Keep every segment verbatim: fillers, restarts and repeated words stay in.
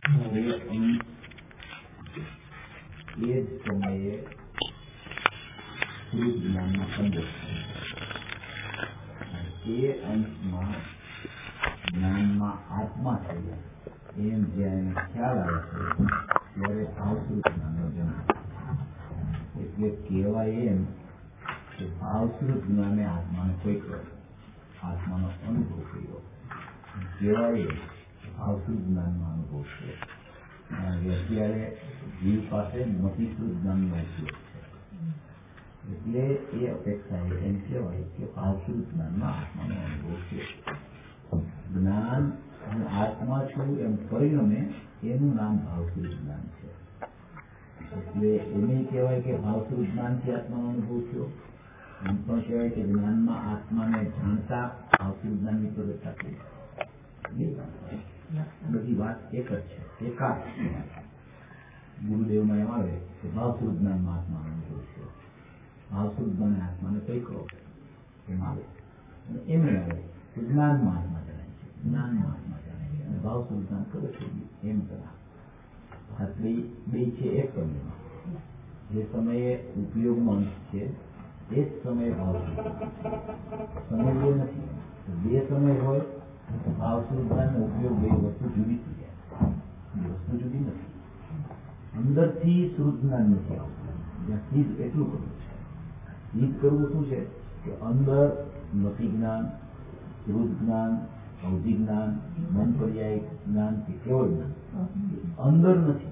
એ જ સમયે શુદ્ધ જ્ઞાનમાં સંદેશ એ અંશમાં જ્ઞાનમાં આત્મા થઈ એમ જ્યારે ખ્યાલ આવે છે ત્યારે ભાવશ્રુત જ્ઞાનનો જન્મ. એટલે કહેવાય એમ કે ભાવશ્રુત જ્ઞાને આત્માને કોઈ કર્યો, આત્માનો અનુભવ કર્યો. કહેવાય એમ ભાવશ્રુત જ્ઞાનનો અનુભવ છે. અત્યારે જીવ પાસે મતિશ્રુત જ્ઞાનનો ઉપયોગ છે. એટલે એ અપેક્ષા એમ કહેવાય કે ભાવશ્રુત જ્ઞાનમાં આત્માનો અનુભવ છે. જ્ઞાન હું આત્મા છું એમ પરિણમે એનું નામ ભાવશ્રુત જ્ઞાન છે. એટલે એને કહેવાય કે ભાવશ્રુત જ્ઞાનથી આત્માનો અનુભવ થયો. એમ પણ કહેવાય કે જ્ઞાનમાં આત્માને જાણતા ભાવશ્રુત જ્ઞાનની પ્રગટતા થઈ. બધી વાત એક જ છે, એકાદ. ગુરુદેવમાં એમ આવે કે ભાવશ્રુત જ્ઞાનમાં આત્માનો અનુભવ છે. ભાવશ્રુત જ્ઞાને આત્માને કઈ કહો એમ આવે. એમ આવે કે જ્ઞાનમાં આત્મા જણાય છે, જ્ઞાનમાં આત્મા જણાય છે અને ભાવશ્રુત જ્ઞાન કરે છે એમ કરા. આટલી બે છે એક સમયમાં. જે સમયે ઉપયોગનો અંશ છે એ જ સમયે ભાવશ્રુત સમય બે નથી. બે સમય હોય તો ભાવશ્રુત જ્ઞાન ઉપયોગ બે વસ્તુ જુદી થઈ જાય. વસ્તુ જુદી નથી. અંદરથી શ્રુત જ્ઞાન નથી આવતું. જ્યાં સિદ્ધ એટલું કરવું છે. સિદ્ધ કરવું શું છે કે અંદર મતિ જ્ઞાન, શ્રુત જ્ઞાન, અવધિ જ્ઞાન, મન પર્યાય જ્ઞાન કે કેવળ જ્ઞાન અંદર નથી.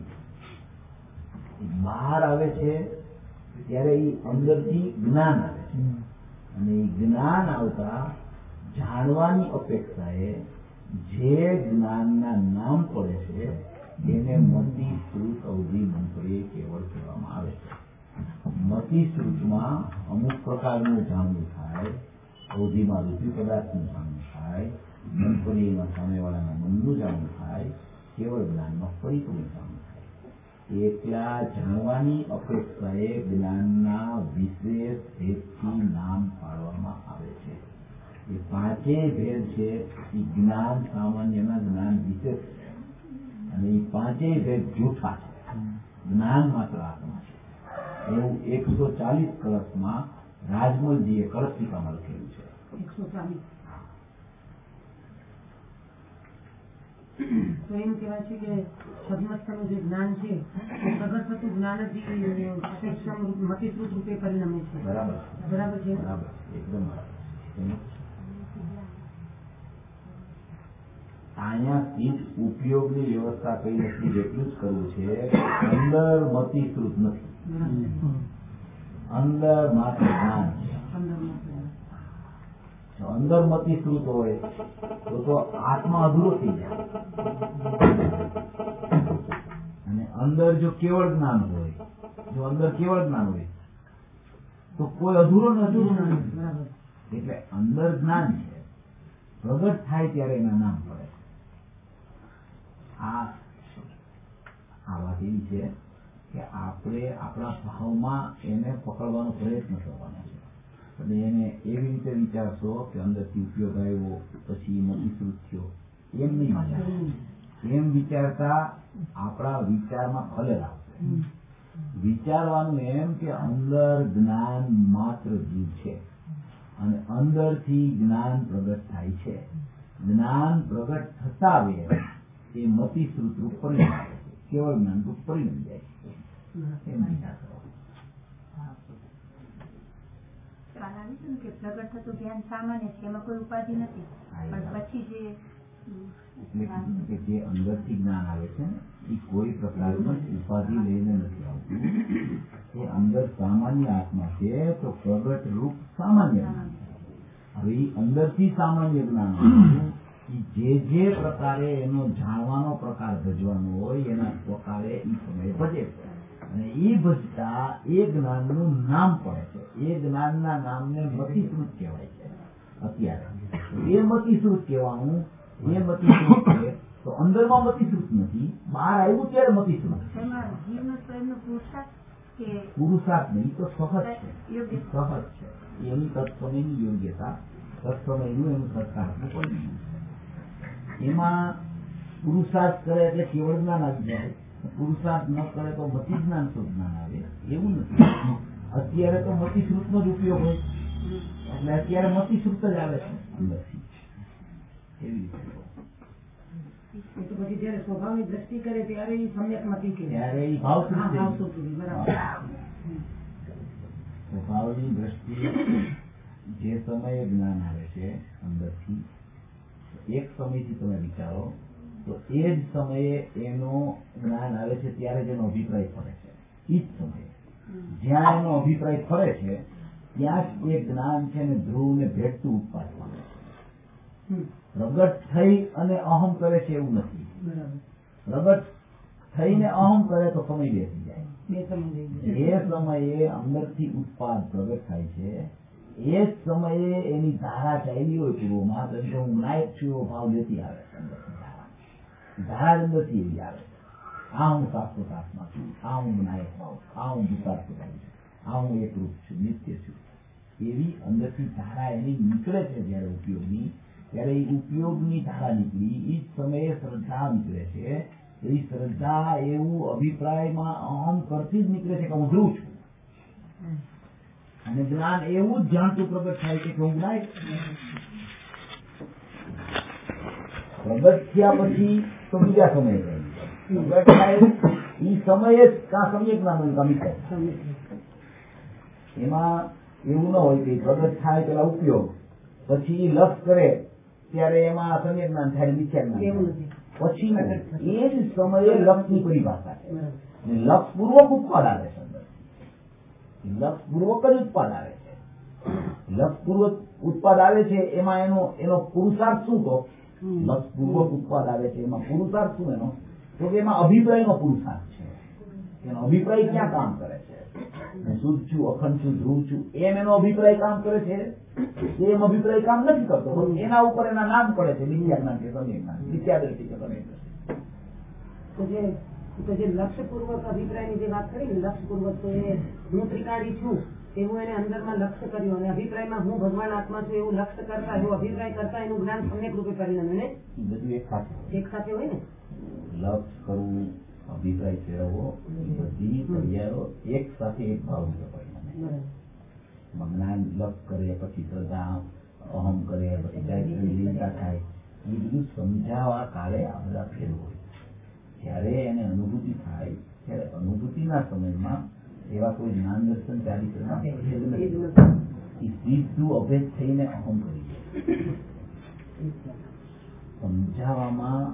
બહાર આવે છે ત્યારે એ અંદરથી જ્ઞાન આવે છે અને એ જ્ઞાન આવતા જાણવાની અપેક્ષાએ જે જ્ઞાનના નામ પડે છે એને મતિ, શ્રુત, અવધિ, મન પર્યાય કેવળ કહેવામાં આવે છે. મતિ શ્રુતમાં અમુક પ્રકારનું જાણવું થાય, અવધિમાં રૂપી પદાર્થનું જાણવું થાય, મન પર્યાયમાં સામેવાળાના મનનું જાણવું થાય, કેવળ જ્ઞાનમાં પરિપૂર્ણ જાણવું થાય. એકલા જાણવાની અપેક્ષાએ જ્ઞાનના વિશેષ ભેદથી નામ પાડવામાં આવે છે. એ પાંચેય ભેદ છે એ જ્ઞાન સામાન્યના જ્ઞાન વિશેષ છે અને એ પાંચેય ભેદ જૂઠા છે. જ્ઞાન માત્ર આત્મા છે એવું એકસો ચાલીસ કળશમાં રાજમલજીએ કળશટીકામાં લખેલું છે. એકસો ચાલીસ તો એમ કહેવાય છે કે સદમસ્તનું જે જ્ઞાન છે એ પ્રગટ થતું જ્ઞાન જ મતિશ્રુત રૂપે પરિણમે છે. બરાબર બરાબર છે. બરાબર એકદમ બરાબર. અહીંયા સિદ્ધ ઉપયોગની વ્યવસ્થા કઈ નથી એટલું જ કરવું છે. અંદર મતિશ્રુત નથી, અંદર માત્ર જ્ઞાન છે. અંદર મતિશ્રુત હોય તો તો આત્મા અધૂરો થઈ જાય અને અંદર જો કેવળ જ્ઞાન હોય, જો અંદર કેવળ જ્ઞાન હોય તો કોઈ અધૂરો ન અધૂરું નથી. એટલે અંદર જ્ઞાન છે, પ્રગટ થાય ત્યારે એના નામ પડે. આ આ વાત એવી છે કે આપણે આપણા ભાવમાં એને પકડવાનો પ્રયત્ન કરવાનો છે. અને એને એવી રીતે વિચારશો કે અંદરથી ઉપયોગ આવ્યો પછી મતિશ્રુત થયો એમ નહીં વિચાર. એમ વિચારતા આપણા વિચારમાં ખલેલ આવશે. વિચારવાનું એમ કે અંદર જ્ઞાન માત્ર જીવ છે અને અંદરથી જ્ઞાન પ્રગટ થાય છે. જ્ઞાન પ્રગટ થતા આવે એ મતિશ્રુત રૂપ પરિણામ આવે છે, કેવળ જ્ઞાન રૂપ પરિણામ જાય છે. એમ વિચાર કરો. કે પ્રગટ થતું જ્ઞાન સામાન્ય છે, એમાં કોઈ ઉપાધિ નથી. પણ પછી જે એટલે જે અંદરથી જ્ઞાન આવે છે એ કોઈ પ્રકારની ઉપાધિ લઈને નથી આવતું. એ અંદર સામાન્ય આત્મા છે તો પ્રગટ રૂપ સામાન્ય. હવે એ અંદરથી સામાન્ય જ્ઞાન જે જે પ્રકારે એનો જાણવાનો પ્રકાર ભજવાનો હોય એના પ્રકારે એ સમયે ભજે છે અને એ ભજતા એ જ્ઞાનનું નામ પડે છે. એ જ્ઞાનના નામને મતિશ્રુત કહેવાય છે. અત્યારે એ મતિશ્રુત કહેવાનું એ મતિશ્રુત છે તો અંદરમાં મતિશ્રુત નથી, બહાર આવ્યું ત્યારે મતિશ્રુત. પુરુષાર્થ નહીં તો સહજ છે, સહજ છે. એની તત્સમયની યોગ્યતા, તત્સમયનું એનું સત્કારનું પરિણામ. એમાં પુરુષાર્થ કરે એટલે કેવળ જ્ઞાન આવી જાય, પુરુષાર્થ ન કરે તો મતિ જ્ઞાન તો જ્ઞાન આવે એવું નથી. અત્યારે તો મતિ શ્રુતનો જ ઉપયોગ હોય એટલે અત્યારે મતિ શ્રુત જ આવે છે અંદરથી એવી રીતે. તો પછી જયારે સ્વભાવની દ્રષ્ટિ કરે ત્યારે એ સમ્યક મતિ કે ત્યારે એ ભાવ બરાબર. સ્વભાવની દ્રષ્ટિ જે સમયે જ્ઞાન આવે છે અંદરથી, એક સમયથી તમે વિચારો તો એ જ સમયે એનો જ્ઞાન આવે છે ત્યારે જેનો અભિપ્રાય ફરે છે. એ જ સમયે જ્યાં એનો અભિપ્રાય ફરે છે ત્યાં જ એ જ્ઞાન છે ને ધ્રુવ ને ભેટતું ઉત્પાદ પામે છે. પ્રગટ થઈ અને અહમ કરે છે એવું નથી. પ્રગટ થઈને અહમ કરે તો સમય બેસી જાય. એ સમયે અંદરથી ઉત્પાદ પ્રગટ થાય છે, એ જ સમયે એની ધારા ચાલી હોય પૂર્વમાં તો હું નાયક છું એવો ભાવ લેતી આવે છે. અંદરથી ધારા ધારા અંદરથી એવી આવે છે. આ હું શાસ્ત્રોતાત્મા છું, આ હું નાયક ભાવ, આ હું દુકાર્થ છું, આ હું એકરૂપ છું, નિત્ય છું, એવી અંદરથી ધારા એની નીકળે છે. જયારે ઉપયોગની ત્યારે એ ઉપયોગની ધારા નીકળી એ જ સમયે શ્રદ્ધા નીકળે છે. એ શ્રદ્ધા એવું અભિપ્રાયમાં અહમ કરતી જ નીકળે છે કે હું ધ્રુવ છું, અને જ્ઞાન એવું જ જાણતું પ્રગટ થાય છે કે હું નાયક. પ્રગટ થયા પછી તો બીજા સમયે પ્રગટ થાય એ સમયે જ કા સમ્યક જ્ઞાન કમી થાય. એમાં એવું ન હોય કે પ્રગટ થાય પેલા ઉપયોગ પછી લક્ષ કરે ત્યારે એમાં સમ્યક જ્ઞાન થાય મિથ્યા જ્ઞાન પછી એ જ સમયે લક્ષની પરિભાષા છે. લક્ષ પૂર્વક ઉત્પાદ આવે છે. લક્ષ પૂર્વક જ ઉત્પાદ આવે છે. લક્ષ પૂર્વક ઉત્પાદ આવે છે એમાં એનો એનો પુરુષાર્થ શું? તો લક્ષ પૂર્વક ઉત્પાદ આવે છે એમાં પુરુષાર્થ શું એનો? તો કે એમાં અભિપ્રાયનો પુરુષાર્થ છે. એનો અભિપ્રાય ક્યાં કામ કરે છે? શુદ્ધ છું, અખંડ છું, ધ્રુવ છું એમ એનો અભિપ્રાય કામ કરે છે. એમ અભિપ્રાય કામ નથી કરતો, એના ઉપર એના નામ પડે છે વિદ્યા જ્ઞાન કે સમ્યક જ્ઞાન, વિદ્યા દ્રષ્ટિ કે સમ્યક દ્રષ્ટિ. તો જે લક્ષ્યપૂર્વક અભિપ્રાયની જે વાત કરી ને લક્ષ્યપૂર્વક તો એ હું ત્રિકાળી છું એવું એને અંદરમાં લક્ષ્ય કર્યું અને અભિપ્રાયમાં હું ભગવાન આત્મા છું એવું લક્ષ્ય કરતા એવું અભિપ્રાય કરતા એનું જ્ઞાન સમ્યક રૂપે પરિણમે ને બધું એક સાથે એક સાથે હોય ને. લક્ષ કરવું, અભિપ્રાય ફેરવવો, બધી ક્રિયાઓ એક સાથે એક ભાવ રૂપે પરિણમે. જ્ઞાન લક્ષ કરે પછી શ્રદ્ધા અહમ કરે પછી ગાયત્રી લીનતા થાય એ બધું સમજાવવા કાળે આ બધા ફેર હોય. જ્યારે એને અનુભૂતિ થાય ત્યારે અનુભૂતિના સમયમાં એવા કોઈ જ્ઞાન દર્શન ચારિત્રના ભેદ નથી. એ સીધું અભેદ થઈને અહમ કરી જાય. સમજાવવામાં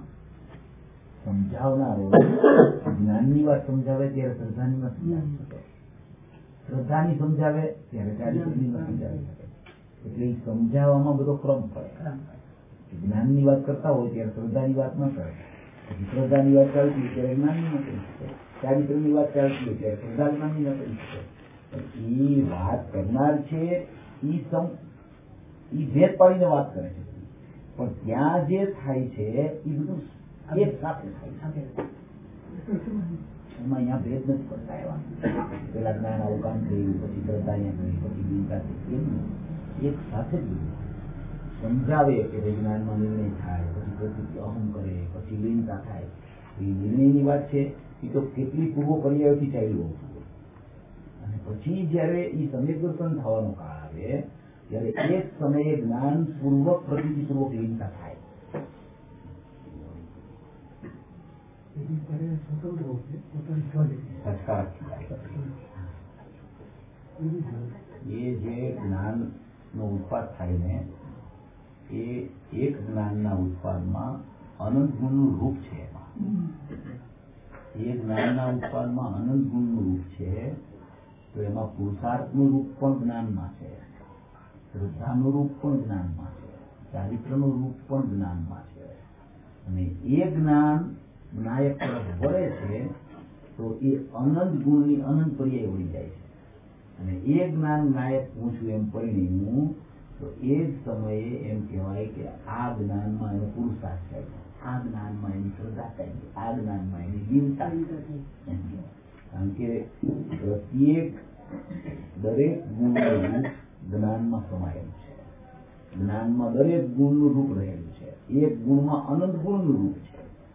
સમજાવનારો જ્ઞાનની વાત સમજાવે ત્યારે શ્રદ્ધાની વાત સમજાવી શકે, શ્રદ્ધાની સમજાવે ત્યારે ચારિત્રની વાત સમજાવી શકે. એટલે એ સમજાવવામાં બધો ક્રમ પડે. જ્ઞાનની વાત કરતા હોય ત્યારે શ્રદ્ધાની વાત ન કરે, શ્રદ્ધાની વાત ચાલતી હોય ત્યારે જ્ઞાનની ન કરી શકે, ચારિત્રની વાત ચાલતી હોય ત્યારે શ્રદ્ધા જ્ઞાનની ન કરી શકે. એ વાત કરનાર છે એ સમ એ ભેદ પાડીને વાત કરે છે, પણ ત્યાં જે થાય છે એ બધું એક સાથે થાય છે. એમાં અહીંયા ભેદ નથી પડતા. એવા પેલા જ્ઞાન આવું કામ થયું પછી શ્રદ્ધા અહીંયા કરી પછી ચિંતા થઈ, એક સાથે જ સમજાવે કે ભાઈ જ્ઞાનમાં નિર્ણય થાય પછી પ્રતિક્રિ અહમ કરે પછી લીનતા થાય. એ નિર્ણયની વાત છે એ તો કેટલી પૂર્વ પર્યાયોથી ચાલ્યું હતું. અને પછી જયારે એ સમ્યક દર્શન થવાનો કાળ આવે ત્યારે એક સમયે જ્ઞાન પૂર્વક પ્રતિપૂર્વક લીનતા થાય. એ જે જ્ઞાન નો ઉત્પાદ થાય ને એ એક જ્ઞાનના ઉત્પાદમાં અનંત ગુણનું રૂપ છે. એમાં એ જ્ઞાનના ઉત્પાદમાં અનંત ગુણનું રૂપ છે. તો એમાં પુરુષાર્થનું રૂપ પણ જ્ઞાનમાં છે, શ્રદ્ધાનું રૂપ પણ જ્ઞાનમાં છે, ચારિત્રનું રૂપ પણ જ્ઞાનમાં છે. અને એ જ્ઞાન નાયક તરફ વળે છે તો એ અનંત ગુણની અનંત પર્યાય વળી જાય છે. અને એ જ્ઞાન નાયક હું છું એમ પરિણમ્યું તો એ જ સમયે એમ કહેવાય કે આ જ્ઞાનમાં એનો પુરુષાર્થ થાય, આ જ્ઞાનમાં એની શ્રદ્ધા થાય, આ જ્ઞાનમાં એની લીનતા. કારણ કે પ્રત્યેક દરેક ગુણનું રૂપ જ્ઞાનમાં સમાયેલું છે. જ્ઞાનમાં દરેક ગુણનું રૂપ રહેલું છે. એક ગુણમાં અનંત ગુણનું રૂપ છે.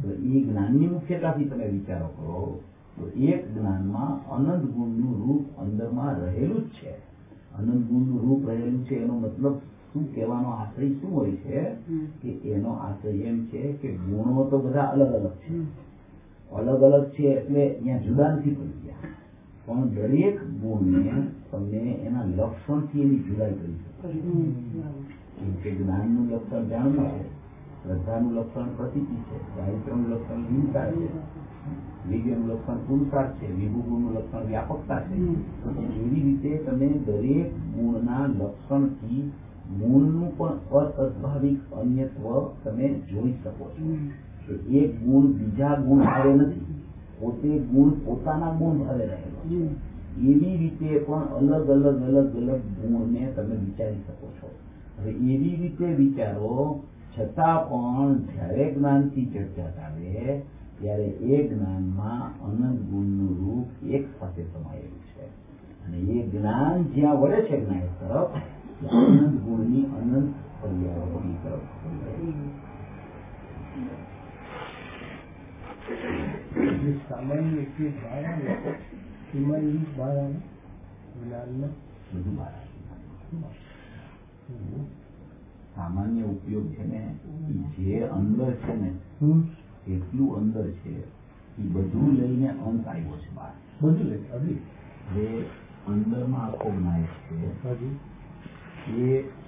તો એ જ્ઞાનની મુખ્યતાથી તમે વિચારો કરો તો એક જ્ઞાનમાં અનંત ગુણનું રૂપ અંદરમાં રહેલું જ છે. અનંત ગુણનું રૂપ રહેલું છે એનો મતલબ શું કહેવાનો આશય શું હોય છે કે એનો આશય એમ છે કે ગુણો તો બધા અલગ અલગ છે, અલગ અલગ છે એટલે અહીંયા જુદા નથી પડી ગયા, પણ દરેક ગુણને તમને એના લક્ષણથી એની જુદાઈ કરી શકો. જેમ કે જ્ઞાનનું લક્ષણ જાણવું છે, શ્રદ્ધાનું લક્ષણ પ્રતીતિ છે, ચારિત્રનું લક્ષણ હિંસા છે, વિજયનું લક્ષણ પુરુષાર્થ છે, વિભુગુણનું લક્ષણ વ્યાપકતા છે. એવી રીતે તમે દરેક ગુણના લક્ષણથી ગુણનું પણ અસ્વાભાવિક અન્યત્વ તમે જોઈ શકો છો. એક ગુણ બીજા ગુણ ભાવે નથી, પોતે ગુણ પોતાના ગુણ ભાવે રહેલો છે. એવી રીતે પણ અલગ અલગ અલગ અલગ ગુણને તમે વિચારી શકો છો. હવે એવી રીતે વિચારો છતાં પણ જ્યારે જ્ઞાનથી ચર્ચા ચાલે ત્યારે એ જ્ઞાનમાં અનંત ગુણનું રૂપ એક સાથે સમાયેલું છે અને એ જ્ઞાન જ્યાં વળે છે જ્ઞાન તરફ અનંત ગુણની અનંત પર્યાવરણની તરફ. સામાન્ય ઉપયોગ બહાર આવે એમાં એ બહાર આવે જ્ઞાનમાં બધું બહાર આવે. સામાન્ય ઉપયોગ છે ને જે અંદર છે ને એટલું અંદર છે એ બધું લઈને અંત આવ્યો છે બહાર. બધું લઈને અભી હવે અંદરમાં આખો નાયક છે એ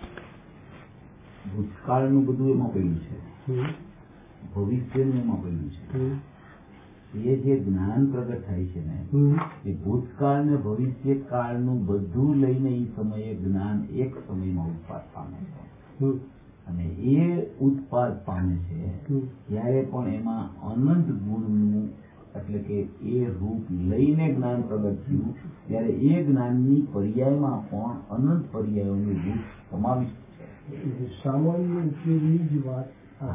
ભૂતકાળનું બધું એમાં પડ્યું છે, ભવિષ્યનું એમાં પડ્યું છે. એ જે જ્ઞાન પ્રગટ થાય છે ને એ ભૂતકાળ ને ભવિષ્ય કાળનું બધું લઈને એ સમયે જ્ઞાન એક સમયમાં ઉત્પાદ પામે છે અને એ ઉત્પાદ પામે છે ત્યારે પણ એમાં અનંત ગુણનું એટલે કે એ રૂપ લઈને જ્ઞાન પ્રગટ થયું ત્યારે એ જ્ઞાનની પર્યાયમાં પણ અનંત પર્યાયોનું રૂપ સમાવિષ્ટ છે. સામાન્ય ઉપયોગની જ વાત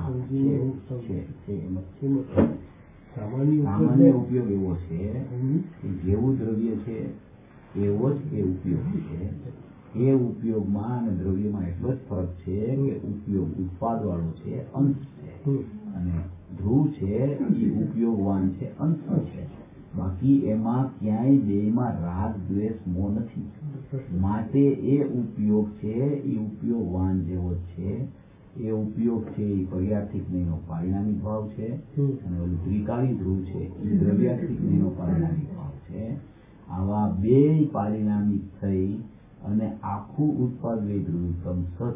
સામાન્ય ઉપયોગ એવો છે કે જેવું દ્રવ્ય છે એવો જ એ ઉપયોગ છે. એ ઉપયોગમાં અને દ્રવ્યમાં એટલો જ ફરક છે કે ઉપયોગ ઉત્પાદ વાળો છે, અંશ છે, અને ધ્રુવ છે એ ઉપયોગવાન છે, અંશ છે. બાકી એમાં ક્યાંય બેમાં રાગ દ્વેષ મોહ નથી. માટે એ ઉપયોગ છે એ ઉપયોગવાન જેવો છે. એ ઉપયોગ છે એ પર્યાર્થિક નહીંનો પારિણામિક ભાવ છે અને ઓલું ત્રિકાળી ધ્રુવ છે એ દ્રવ્યાર્થિક નહીંનો પારિણામિક ભાવ છે. આવા બે પારિણામિક થઈ અને આખું ઉત્પાદ વેદરૂપમ સત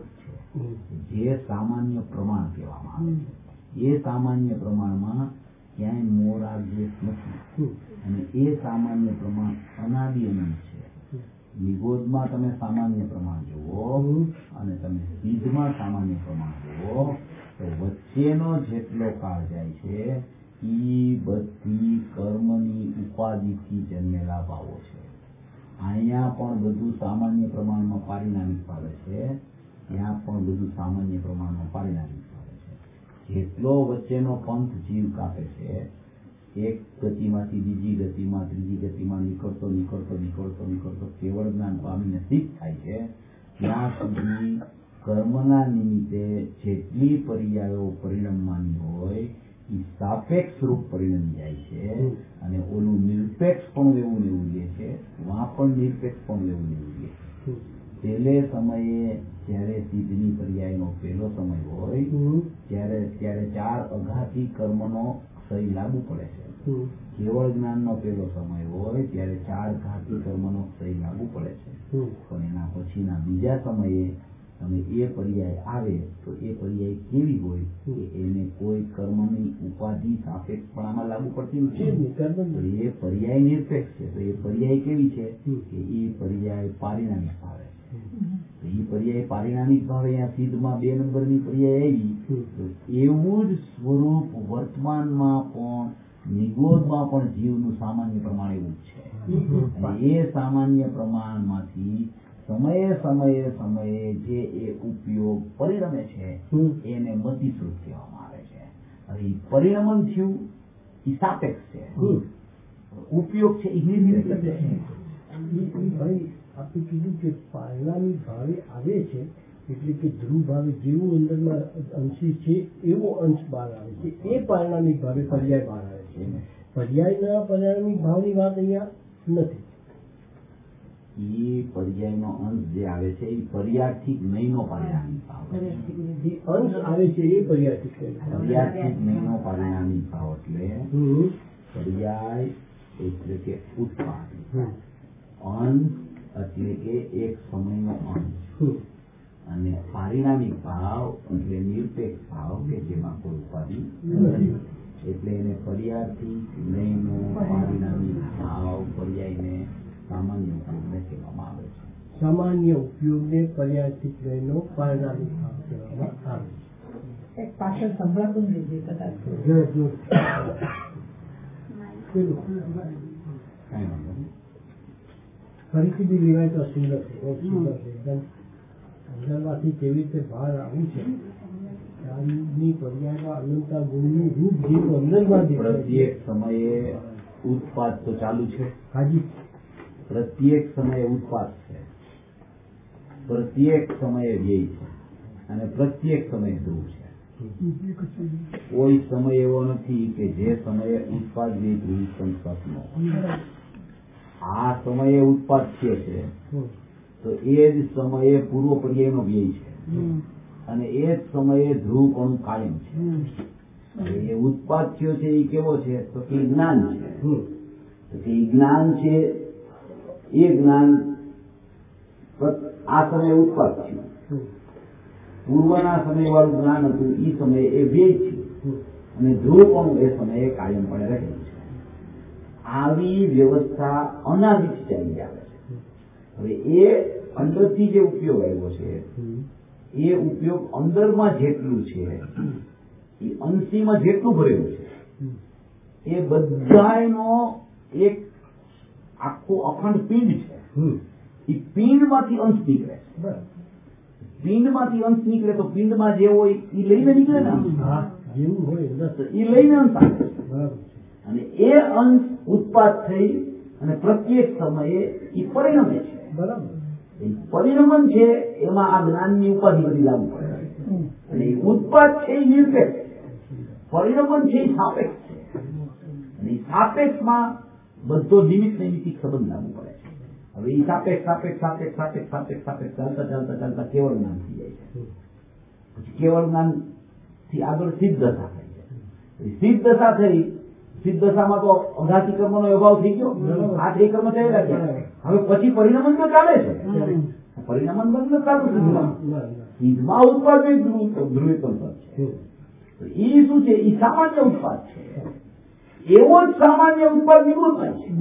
છે જે સામાન્ય પ્રમાણ કહેવામાં આવે છે. એ સામાન્ય પ્રમાણમાં ક્યાંય મોહ રાગ દ્વેષ નથી અને એ સામાન્ય પ્રમાણ અનાદિ અનંત છે. નિગોદમાં તમે સામાન્ય પ્રમાણ જુઓ અને તમે સિદ્ધમાં સામાન્ય પ્રમાણ જુઓ તો વચ્ચેનો જેટલો કાળ જાય છે એ બધી કર્મની ઉપાધિથી જન્મેલા ભાવો છે. અહીંયા પણ બધું સામાન્ય પ્રમાણમાં પારિણામિક પાડે છે, ત્યાં પણ બધું સામાન્ય પ્રમાણમાં પારિણામિક પાડે છે. જેટલો વચ્ચેનો પંથ જીવ કાપે છે એક ગતિમાંથી બીજી ગતિમાં ત્રીજી ગતિમાં નીકળતો નીકળતો નીકળતો નીકળતો કેવળ જ્ઞાન પામીને સિદ્ધ થાય છે ત્યાં સુધી કર્મના નિમિત્તે જેટલી પર્યાયો પરિણમવાની હોય એ સાપેક્ષ રૂપ પરિણમી જાય છે અને ઓલું નિરપેક્ષ પણ એવું ને એવું લે છે, વાં પણ નિરપેક્ષ પણ એવું ને એવું લે છે. પહેલે સમયે જ્યારે સિદ્ધની પર્યાયનો પહેલો સમય હોય ત્યારે ત્યારે ચાર અઘાતી કર્મનો ક્ષય લાગુ પડે છે. કેવળ જ્ઞાનનો પહેલો સમય હોય ત્યારે ચાર ઘાતી કર્મનો ક્ષય લાગુ પડે છે. પણ એના પછીના બીજા સમયે તમે એ પર્યાય આવે તો એ પર્યાય કેવી હોય કે એને કોઈ કર્મની ઉપાધિ સાપેક્ષપણામાં લાગુ પડતી નથી. એ પર્યાય નિરપેક્ષ છે તો એ પર્યાય કેવી છે કે એ પર્યાય પારિણામિક ભાવે છે. તો એ પર્યાય પારિણામિક ભાવે અહીંયા સિદ્ધમાં બે નંબરની પર્યાય આવી તો એવું જ સ્વરૂપ વર્તમાનમાં પણ નિગોદમાં પણ જીવનું સામાન્ય પ્રમાણ એવું જ છે. અને એ સામાન્ય પ્રમાણમાંથી સમયે સમયે સમયે જે એ ઉપયોગ પરિણમે છે એને મતિશ્રુત કહેવામાં આવે છે. હવે પરિણમન થયું એ સાપેક્ષ છે, ઉપયોગ છે એ નિર્મિત છે. ભાઈ આપણે કીધું કે પારિણામિક ભાવે આવે છે એટલે કે ધ્રુવ ભાવે જેવું અંદરમાં અંશી છે એવો અંશ બહાર આવે છે, એ પારિણામિક ભાવે પર્યાય બહાર આવે છે. પર્યાયના પરિણામિક ભાવની વાત અહીંયા નથી. એ પર્યાયનો અંશ જે આવે છે એ પર્યાયથી જ્ઞેયનો પરિણામિક ભાવ. જે અંશ આવે છે એ પર્યાયથી પર્યાયથી જ્ઞેયનો પરિણામિક ભાવ એટલે પર્યાય એટલે કે ઉત્પાદ, અંશ એટલે કે એક સમયનો અંશ, અને પારિણામિક ભાવ એટલે નિરપેક્ષ ભાવ કે જેમાં કોઈ ઉપાધિ નથી. એટલે એને પર્યાયથી જ્ઞેયનો પરિણામિક ભાવ પર્યાયને સામાન્ય ઉપયોગને કહેવામાં આવે છે. સામાન્ય ઉપયોગને પર્યાયથી જ્ઞેયનો પરિણામિક ભાવ કહેવામાં આવે છે. એક પાછળ સંભળાતું જ નથી કદાચ. જો જો ફરીથી બી લેવાય તો સુંદર છે, બહુ સુંદર છે. એકદમ અંદરમાંથી કેવી રીતે બહાર આવ્યું છે જ્ઞાનની પર્યાયમાં અનંતા ગુણનું રૂપ જેવું અંદરમાં દેખાય છે. પ્રત્યેક સમયે ઉત્પાદ તો ચાલુ છે. હાજી, પ્રત્યેક સમયે ઉત્પાદ છે, પ્રત્યેક સમયે વ્યય છે, અને પ્રત્યેક સમયે ધ્રુવ છે. કોઈ સમય એવો નથી કે જે સમયે ઉત્પાદ વ્યય ધ્રુવ સંસ્પર્શ ન હોય. આ સમયે ઉત્પાદ છે તો એ જ સમયે પૂર્વ પર્યાયનો વ્યય છે, અને એ જ સમયે ધ્રુવ પણ કાયમ છે. એ ઉત્પાદ થયો છે એ કેવો છે તો કે જ્ઞાન છે. તો કે જ્ઞાન છે એ જ્ઞાન આ સમયે ઉત્પાદ થયું, પૂર્વના સમય વાળું જ્ઞાન હતું એ સમયે એ વ્યય છે, અને ધ્રુવ પણ એ સમયે કાયમપણે રહે છે. આવી વ્યવસ્થા અનાદિથી ચાલી આવે છે. હવે એ અંદરથી જે ઉપયોગ આવ્યો છે એ ઉપયોગ અંદરમાં જેટલું છે એ અંશીમાં જેટલું ભરેલું છે એ બધાનો એક આખો અખંડ પિંડ છે. એ પિંડમાંથી અંશ નીકળે છે. પિંડમાંથી અંશ નીકળે તો પિંડમાં જે હોય એ લઈને નીકળે ને, જેવું હોય એ લઈને અંશ આવે છે. અને એ અંશ ઉત્પાદ થઈ અને પ્રત્યેક સમયે એ પરિણમે છે. બરાબર. પરિણમન છે એમાં આ જ્ઞાનની ઉપાધિ બધી લાગુ પડે, અને ઉત્પાદ છે એ નિરપેક્ષ છે, પરિણમન છે એ સાપેક્ષ છે, અને એ સાપેક્ષમાં બધો નિમિત્ત નૈમિત્તિક સંબંધ લાગુ પડે છે. હવે એ સાપેક્ષ સાપેક્ષ સાપેક્ષ સાપેક્ષ સાપેક્ષ સાપેક્ષ ચાલતા ચાલતા ચાલતા કેવળ જ્ઞાન થઈ જાય છે. પછી કેવળ જ્ઞાન થી આગળ સિદ્ધ દશા થાય છે. સિદ્ધ દશા થઈ, સિદ્ધ દશામાં તો અઘાતી કર્મનો અભાવ થઈ ગયો, આ જે કર્મ ચાલ્યા ગયા. હવે પછી પરિણામન તો ચાલે છે, પરિણામન બંધ ચાલુ છે. સિદ્ધમાં ઉત્પાદ ધ્રુવીકરણ છે. એ શું છે? એ સામાન્ય ઉત્પાદ છે. એવો જ સામાન્ય ઉત્પાદ નિવૃત્ત થાય છે.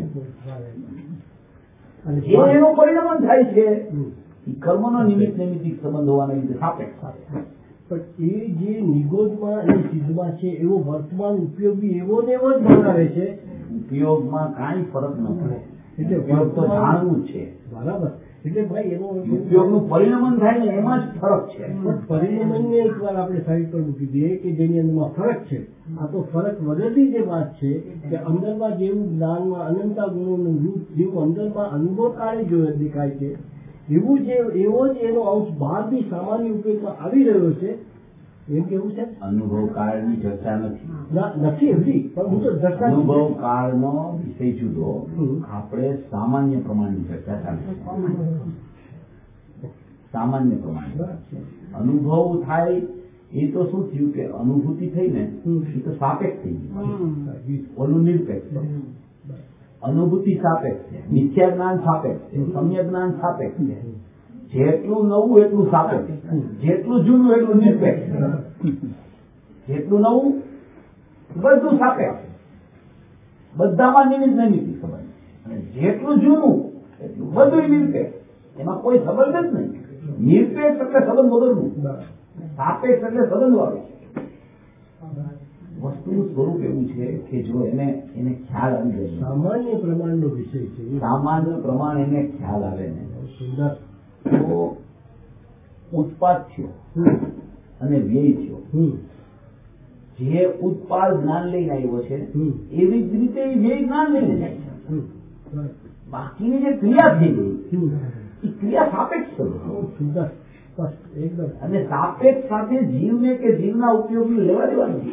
જે એનું પરિણામન થાય છે એ કર્મનો નિમિત્ત નૈમિત્તિક સંબંધ હોવાના લીધે સાપેક્ષ થાય. પણ એ જે નિગોદમાં અને સિદ્ધમાં છે એવો વર્તમાન ઉપયોગી એવો ને એવો જ બનાવે છે. ઉપયોગમાં કાંઈ ફરક ન પડે. એટલે ઉપયોગ તો જાણવું છે. બરાબર. એટલે ભાઈ એનો ઉપયોગનું પરિણમન થાય ને એમાં જ ફરક છે. પણ પરિણમનને એક વાર આપણે સાઈડ પર મૂકી દઈએ કે જેની અંદરમાં ફરક છે. આ તો ફરક વગરની જે વાત છે કે અંદરમાં જેવું જ્ઞાનમાં અનંતા ગુણોનું રૂપ જેવું અંદરમાં અનુભવ કાળે જો દેખાય છે એવું જે એવો જ એનો અંશ બહાર બી સામાન્ય ઉપયોગમાં આવી રહ્યો છે એમ કેવું છે. અનુભવ કાળની ચર્ચા નથી નથી એવી, પણ હું તો દર્શા અનુભવ કાળનો વિષય જુદો, આપણે સામાન્ય પ્રમાણની ચર્ચા ચાલે છે. સામાન્ય પ્રમાણ અનુભવ થાય એ તો શું થયું કે અનુભૂતિ થઈ ને એ તો સાપેક્ષ થઈ ગયું, ઓલું નિરપેક્ષ. અનુભૂતિ સાપેક્ષ છે, મિથ્યા જ્ઞાન સાપેક્ષ છે, સમ્યક જ્ઞાન સાપેક્ષ છે. જેટલું નવું એટલું સાપેક્ષ, જેટલું જૂનું એટલું નિરપેક્ષ. જેટલું નવું બધું સાપેક્ષ, બધામાં નિમિત્ત નૈમિત્તિક સંબંધ, અને જેટલું જૂનું એટલું બધું નિરપેક્ષ. એમાં કોઈ સંબંધ જ નહીં. નિરપેક્ષ એટલે સંબંધ વગરનું, સાપેક્ષ એટલે સંબંધ વાળું. વસ્તુનું સ્વરૂપ એવું છે કે જો એને એને ખ્યાલ આવી જાય, સામાન્ય પ્રમાણનો વિષય છે, સામાન્ય પ્રમાણ એને ખ્યાલ આવે ને સુંદર, તો ઉત્પાદ થયો અને વ્યય થયો. જે ઉત્પાદ જ્ઞાન લઈને આવ્યો છે એવી જ રીતે વ્યય જ્ઞાન લઈને જાય છે. બાકીની જે ક્રિયા થઈ ગઈ એ ક્રિયા સાપેક્ષ કરો. સુંદર. સ્પષ્ટ એકદમ. અને સાપેક્ષ સાથે જીવને કે જીવના ઉપયોગની લેવા દેવાની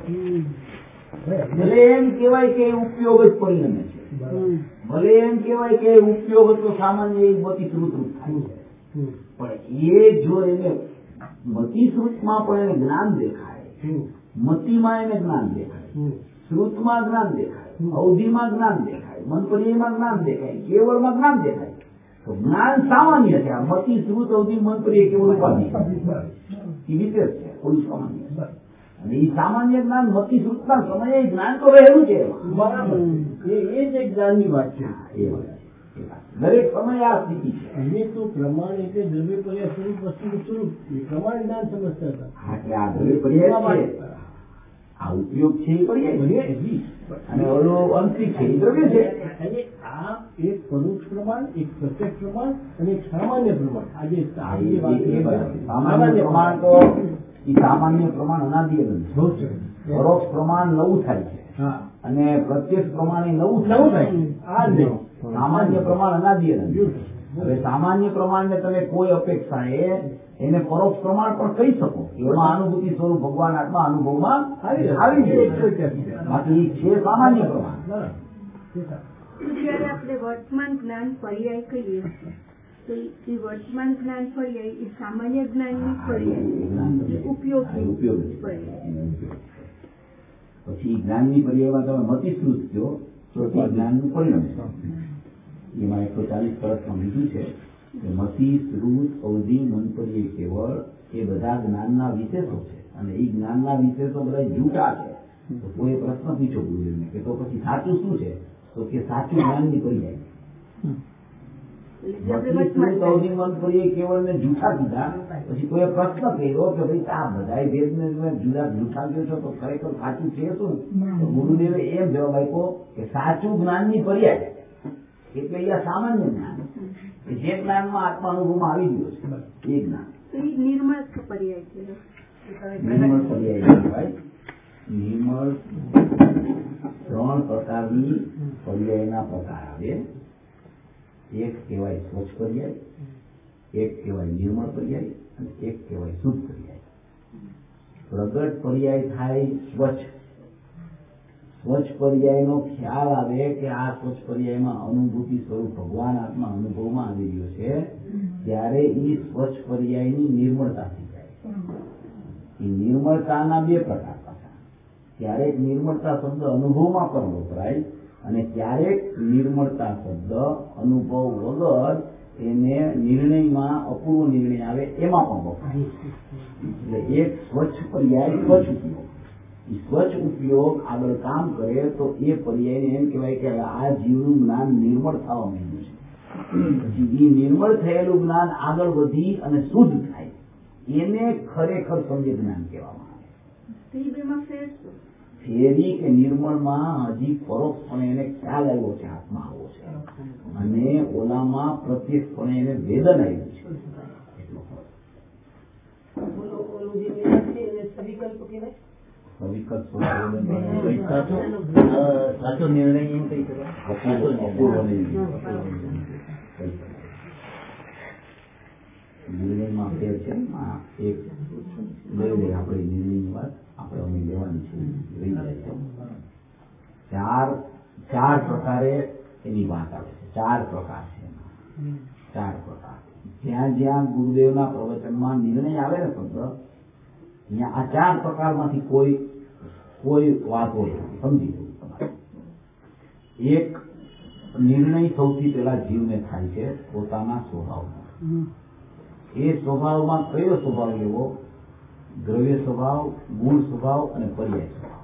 ભલે એમ કહેવાય કે ઉપયોગ જ પરિણમે છે, ભલે એમ કહેવાય કે ઉપયોગ તો સામાન્ય એ મતિ શ્રુતરૂપ થાય છે, પણ એ જો એને મતિ શ્રુતમાં પણ એને જ્ઞાન દેખાય, મતિમાં એને જ્ઞાન દેખાય, શ્રુતમાં જ્ઞાન દેખાય, અવધિમાં જ્ઞાન દેખાય, મનપર્યાયમાં જ્ઞાન દેખાય, કેવળમાં જ્ઞાન દેખાય, તો જ્ઞાન સામાન્ય છે. આ મતિ શ્રુત અવધિ મનપર્યાય કેવળ ઉપાધિ એ વિશેષ છે, કોઈ સામાન્ય. અને એ સામાન્ય જ્ઞાન મતિ શ્રુતના સમયે જ્ઞાન તો રહેલું છે. બરાબર, એ એ જ એક જ્ઞાનની વાત છે. એ વાત દરેક સમયે આ સ્થિતિ છે. એને તો પ્રમાણ એટલે દ્રવ્ય પર્યાય સ્વરૂપ વસ્તુનું સ્વરૂપ એ પ્રમાણ જ્ઞાન સમજતા હતા. હા, કે આ દ્રવ્ય પર્યાય છે, આ ઉપયોગ છે એ પર્યાય, અને ઓલો અંતિક છે એ દ્રવ્ય છે. એટલે આ એક પરોક્ષ પ્રમાણ, એક પ્રત્યક્ષ પ્રમાણ અને એક સામાન્ય પ્રમાણ. આજે સામાન્ય પ્રમાણ તો એ સામાન્ય પ્રમાણ અનાદિ અનંત, પરોક્ષ પ્રમાણ નવું થાય છે અને પ્રત્યક્ષ પ્રમાણ એ નવું નવું થાય છે. આ નહીં સામાન્ય પ્રમાણ અનાદિ અનંત. હવે સામાન્ય પ્રમાણને તમે કોઈ અપેક્ષા એ એને પરોક્ષ પ્રમાણ પણ કહી શકો, એમાં અનુભૂતિ સ્વરૂપ ભગવાન આત્મા અનુભવમાં આવી જાય, બાકી છે સામાન્ય પ્રમાણ. જયારે આપણે વર્તમાન જ્ઞાન પર્યાય કહીએ તો એ વર્તમાન જ્ઞાન પર્યાય એ સામાન્ય જ્ઞાનની પર્યાય ઉપયોગી ઉપયોગી પર્યાય. પછી જ્ઞાનની પર્યાયમાં તમે મતિશ્રુત કહો તો તે જ્ઞાનનું પરિણામ છે. એમાં એકસો ચાલીસ વર્ષમાં લીધું છે કે મતિ, શ્રુત, અવધિ, મનપર્યાય, કેવળ એ બધા જ્ઞાનના વિશેષો છે, અને એ જ્ઞાનના વિશેષો બધા જૂઠા છે. તો કોઈ પ્રશ્ન પૂછો ગુરુને કે તો પછી સાચું શું છે, તો કે સાચું જ્ઞાનની પર્યાય. અવધિ, મનપર્યાય, કેવળ ને જૂઠા કીધા, પછી કોઈ પ્રશ્ન કર્યો કે ભાઈ આ બધા ભેદ ને જુદા જૂઠા કહો છો તો ખરેખર સાચું છે શું? તો ગુરુદેવે એમ જવાબ આપ્યો કે સાચું જ્ઞાનની પર્યાય એટલે અહીંયા સામાન્ય જ્ઞાન, જે જ્ઞાનમાં આત્મા અનુભવમાં આવી ગયો છે એ જ્ઞાન. નિર્મળ પર્યાય છે. નિર્મળ પર્યાય કહેવાય. નિર્મળ ત્રણ પ્રકારની પર્યાયના પ્રકાર આવે. એક કહેવાય સ્વચ્છ પર્યાય, એક કહેવાય નિર્મળ પર્યાય અને એક કહેવાય શુદ્ધ પર્યાય. પ્રગટ પર્યાય થાય સ્વચ્છ. સ્વચ્છ પર્યાયનો ખ્યાલ આવે કે આ સ્વચ્છ પર્યાયમાં અનુભૂતિ સ્વરૂપ ભગવાન આત્મા અનુભવમાં આવી રહ્યો છે, ત્યારે એ સ્વચ્છ પર્યાયની નિર્મળતા થઈ જાય. એ નિર્મળતાના બે પ્રકાર પાછા. ક્યારેક નિર્મળતા શબ્દ અનુભવમાં પણ વપરાય અને ક્યારેક નિર્મળતા શબ્દ અનુભવ વગર એને નિર્ણયમાં અપૂર્વ નિર્ણય આવે એમાં પણ વપરાય. એટલે એક સ્વચ્છ પર્યાય સ્વચ્છ ઉપયોગ. સ્વચ્છ ઉપયોગ આગળ કામ કરે તો એ પર્યાયને એમ કહેવાય કે આ જીવનું જ્ઞાન નિર્મળ થવા માંડ્યું છે. પછી એ નિર્મળ થયેલું જ્ઞાન આગળ વધી અને શુદ્ધ થાય, એને ખરેખર સમ્યક જ્ઞાન કહેવામાં આવે. ફેરી કે નિર્મળમાં હજી પરોક્ષપણે એને ખ્યાલ આવ્યો છે, આત્મા આવ્યો છે, અને ઓલામાં પ્રત્યક્ષપણે એને વેદન આવ્યું છે. એટલો ફરક. સવિકલ્પ સાચો સાચો નિર્ણય એમ કહી શકાય, અપૂર્વ નિર્ણય. નિર્ણયમાં ફેર છે. એક લઈ લે આપણે નિર્ણયની વાત આપણે અમે લેવાની છે, લઈ જાય છે. ચાર ચાર પ્રકારે એની વાત આવે છે. ચાર પ્રકાર છે એમાં, ચાર પ્રકાર. જ્યાં જ્યાં ગુરુદેવના પ્રવચનમાં નિર્ણય આવે ને શબ્દ, ત્યાં આ ચાર પ્રકારમાંથી કોઈ કોઈ વાત હોય સમજી જવું તમારે. એક નિર્ણય સૌથી પહેલા જીવને થાય છે પોતાના સ્વભાવમાં. એ સ્વભાવમાં કયો સ્વભાવ લેવો? દ્રવ્ય સ્વભાવ, ગુણ સ્વભાવ અને પર્યાય સ્વભાવ.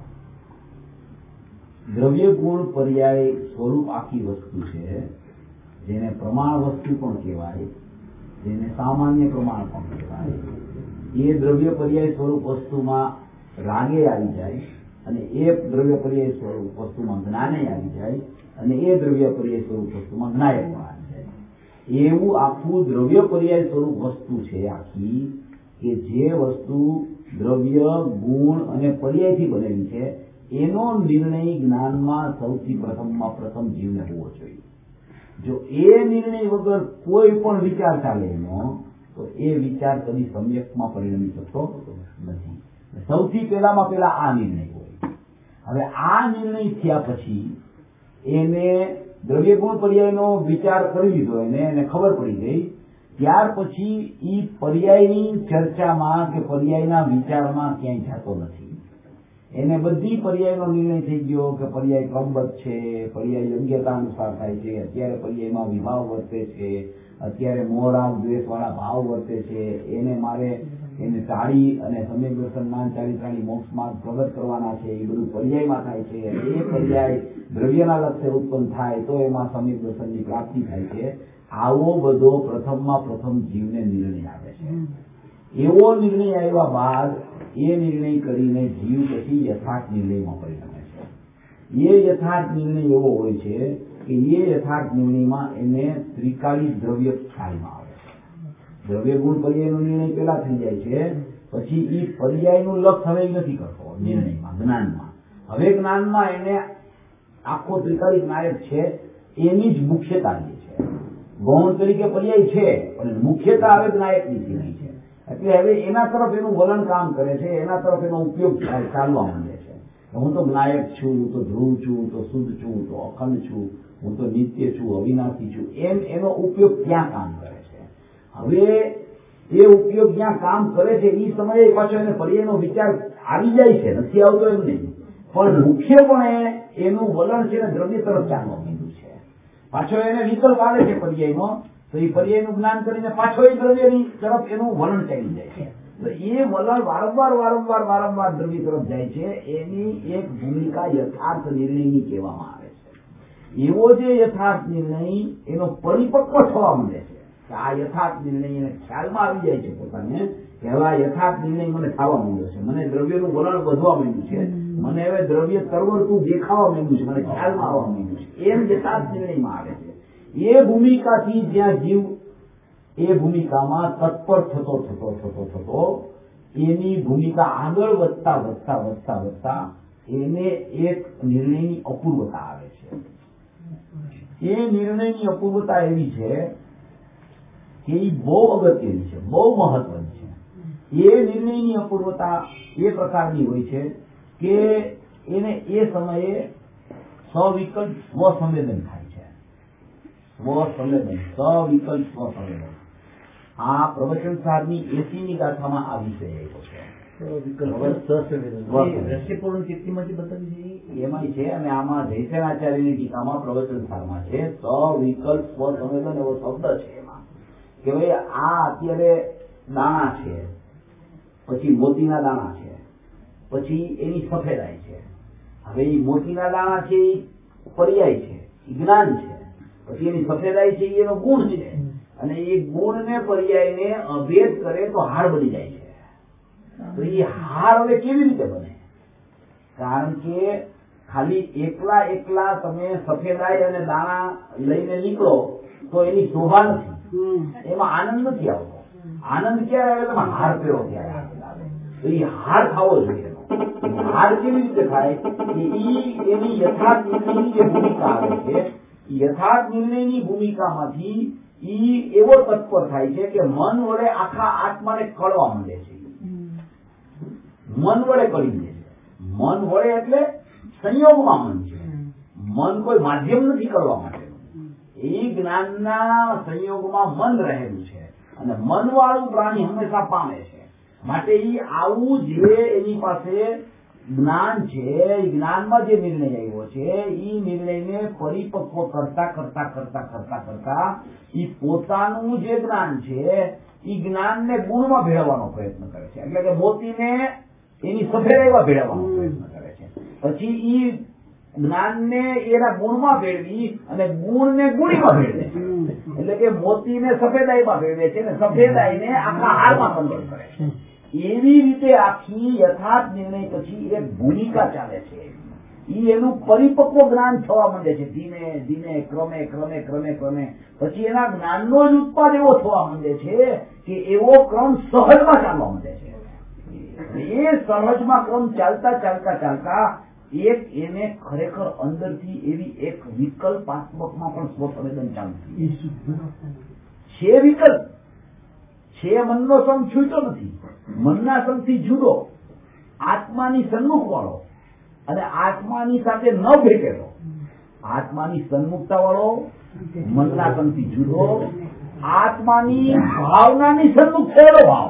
દ્રવ્ય ગુણ પર્યાય સ્વરૂપ આખી વસ્તુ છે, જેને પ્રમાણ વસ્તુ પણ કહેવાય, જેને સામાન્ય પ્રમાણ પણ કહેવાય. એ દ્રવ્ય પર્યાય સ્વરૂપ વસ્તુમાં રાગે આવી જાય, અને એ દ્રવ્ય પર્યાય સ્વરૂપ વસ્તુમાં જ્ઞાને આવી જાય, અને એ દ્રવ્ય પર્યાય સ્વરૂપ વસ્તુમાં જ્ઞાય પણ આવી જાય. એવું આખું દ્રવ્ય પર્યાય સ્વરૂપ વસ્તુ છે આખી, કે જે વસ્તુ દ્રવ્ય, ગુણ અને પર્યાયથી બનેલી છે, એનો નિર્ણય જ્ઞાનમાં સૌથી પ્રથમમાં પ્રથમ જીવને હોવો જોઈએ. જો એ નિર્ણય વગર કોઈ પણ વિચાર ચાલે એનો, તો એ વિચાર કદી સમ્યકમાં પરિણમી શકતો નથી. સૌથી પહેલામાં પહેલા આ નિર્ણય હોય. હવે આ નિર્ણય થયા પછી એને દ્રવ્ય ગુણ પર્યાયનો વિચાર કરી લીધો, એને એને ખબર પડી ગઈ. ત્યાર પછી ઈ પર્યાયની ચર્ચામાં કે પર્યાયના વિચારમાં ક્યાંય જતો નથી. એને બધી પર્યાયનો નિર્ણય થઈ ગયો કે પર્યાય ક્રમબદ્ધ છે, પર્યાય યોગ્યતા અનુસાર થાય છે, અત્યારે પર્યાયમાં વિભાવ વર્તે છે, અત્યારે મોહરાગ દ્વેષ વાળા ભાવ વર્તે છે, એને મારે એને ટાળી અને સમ્યક દર્શન જ્ઞાન ચારિત્રાણી મોક્ષ માર્ગ પ્રગટ કરવાના છે, એ બધું પર્યાયમાં થાય છે. એ પર્યાય દ્રવ્યના લક્ષ્ય ઉત્પન્ન થાય તો એમાં સમ્યક દર્શનની પ્રાપ્તિ થાય છે. આવો બધો પ્રથમમાં પ્રથમ જીવને નિર્ણય આવે છે. એવો નિર્ણય આવ્યા બાદ એ નિર્ણય કરીને જીવ પછી યથાર્થ નિર્ણયમાં પરિણમે છે. એ યથાર્થ નિર્ણય એવો હોય છે કે એ યથાર્થ નિર્ણયમાં એને ત્રિકાળી દ્રવ્ય ખ્યાલમાં આવે છે. દ્રવ્ય ગુણ પર્યાયનો નિર્ણય પેલા થઈ જાય છે, પછી એ પર્યાયનું લક્ષ હવે નથી કરતો નિર્ણયમાં, જ્ઞાનમાં. હવે જ્ઞાનમાં એને આખો ત્રિકાળી નાયક છે એની જ મુખ્યતા લે છે. ગૌણ તરીકે પર્યાય છે પણ મુખ્યતા હવે નાયકની સિવાય છે. એટલે હવે એના તરફ એનું વલણ કામ કરે છે, એના તરફ એનો ઉપયોગ ચાલવા માંડે છે. હું તો નાયક છું, હું તો ધ્રુવ છું, હું તો શુદ્ધ છું, હું તો અખંડ છું, હું તો નિત્ય છું, અવિનાશી છું, એમ એનો ઉપયોગ ક્યાં કામ કરે છે. હવે એ ઉપયોગ જ્યાં કામ કરે છે એ સમયે પાછો એને પર્યાયનો વિચાર આવી જાય છે, નથી આવતો એમ નહીં, પણ મુખ્યપણે એનું વલણ છે ને દ્રવ્ય તરફ ચાલવા માંડ્યું છે. પાછો એને વિકલ્પ આવે છે પર્યાયનો, તો એ પર્યાયનું જ્ઞાન કરીને પાછો એ દ્રવ્યની તરફ એનું વલણ ચાલી જાય છે. તો એ વલણ વારંવાર વારંવાર વારંવાર દ્રવ્ય તરફ જાય છે. એની એક ભૂમિકા યથાર્થ નિર્ણયની કહેવામાં આવે છે. એવો જે યથાર્થ નિર્ણય એનો પરિપક્વ થવા માંડે છે. આ યથાર્થ નિર્ણય એને ખ્યાલમાં આવી જાય છે પોતાને કે હવે આ યથાર્થ નિર્ણય મને થવા માંડ્યો છે, મને દ્રવ્યનું વલણ વધવા માંડ્યું છે, મને હવે દ્રવ્ય તરવડતું દેખાવા માંડ્યું છે, મને ખ્યાલમાં આવવા માંડ્યું છે, એમ યથાર્થ નિર્ણયમાં આવે છે. એ ભૂમિકાથી જ્યાં જીવ એ ભૂમિકામાં તત્પર થતો થતો થતો થતો એની ભૂમિકા આગળ વધતા વધતા વધતા વધતા એને એક નિર્ણયની અપૂર્વતા આવે છે. એ નિર્ણયની અપૂર્વતા એવી છે કે એ બહુ અગત્યની છે, બહુ મહત્વની છે. એ નિર્ણયની અપૂર્વતા એ પ્રકારની હોય છે કે એને એ સમયે સવિકલ્પ સ્વસંવેદન થાય છે. સ્વસંવેદન, સવિકલ્પ સ્વસંવેદન. આ પ્રવચન સારની એસીની ગાથામાં આ વિષય આવ્યો છે. રસ્યપૂર્ણ બતાવી એમાં છે, અને આમાં જયસેનાચાર્યની ટીકામાં પ્રવચન સારમાં છે. સવિકલ્પ સ્વસંવેદન એવો શબ્દ છે એમાં કે ભાઈ આ અત્યારે દાણા છે, પછી મોતીના દાણા છે, પછી એની સફેદાઈ છે. હવે એ મોતીના દાણા છે એ પર્યાય છે, એ જ્ઞાન છે, પછી એની સફેદાઈ છે એનો ગુણ છે, અને એ ગુણ ને પર્યાય ને અભેદ કરે તો હાર બની જાય છે. તો એ હાર હવે કેવી રીતે બને? કારણ કે ખાલી એકલા એકલા તમે સફેદાઈ અને દાણા લઈને નીકળો તો એની શોભા નથી, એમાં આનંદ નથી આવતો. આનંદ ક્યારે આવે? તમે હાર પહેરો ત્યારે આનંદ આવે. તો એ હાર ખાવો જોઈએ. હાર કેવી રીતે થાય? એની યથાર્થ નિર્ણયની જે ભૂમિકા આવે છે, યથાર્થ નિર્ણયની ભૂમિકામાંથી ઈ એવો તત્પર થાય છે કે મન વડે આખા આત્માને કળવા માંડે છે. મન વડે કળી દે છે. મન વડે એટલે સંયોગમાં મન છે. મન કોઈ માધ્યમ નથી કરવા માટેનું. એ જ્ઞાનના સંયોગમાં મન રહેલું છે, અને મન વાળું પ્રાણી હંમેશા પામે છે. માટે એ આવું જે એની પાસે જ્ઞાન છે, એ જ્ઞાનમાં જે નિર્ણય આવ્યો છે, એ નિર્ણયને પરિપક્વ કરતા કરતા કરતા કરતા કરતા એ પોતાનું જે જ્ઞાન છે એ જ્ઞાનને ગુણમાં ભેળવવાનો પ્રયત્ન કરે છે. એટલે કે મોતીને એની સફેદાઈમાં ભેળવવાનો પ્રયત્ન કરે છે. પછી એ જ્ઞાનને એના ગુણમાં ભેળવી અને ગુણને ગુણીમાં ભેળવે છે. એટલે કે મોતીને સફેદાઈમાં ભેળવે છે અને સફેદાઈને આખા હારમાં કન્વર્ટ કરે છે. એવી રીતે આખી યથાર્થ નિર્ણય પછી એક ભૂમિકા ચાલે છે. એ એનું પરિપક્વ જ્ઞાન થવા માંડે છે, ધીમે ધીમે ક્રમે ક્રમે ક્રમે ક્રમે. પછી એના જ્ઞાનનો જ ઉત્પાદ એવો થવા માંડે છે કે એવો ક્રમ સહજમાં ચાલવા માંડે છે. એ સહજમાં ક્રમ ચાલતા ચાલતા ચાલતા એક એને ખરેખર અંદરથી એવી એક વિકલ્પાત્મકમાં પણ સ્વસંવેદન ચાલતી છે. વિકલ્પ છે મનનો સંગ છૂટો નથી, મનના સંગથી જુદો, આત્માની સન્મુખ વાળો અને આત્માની સાથે ન ભેટેલો, આત્માની સન્મુખતા વાળો, મનના સંગથી જુદો, આત્માની ભાવનાની સન્મુખ થયેલો ભાવ,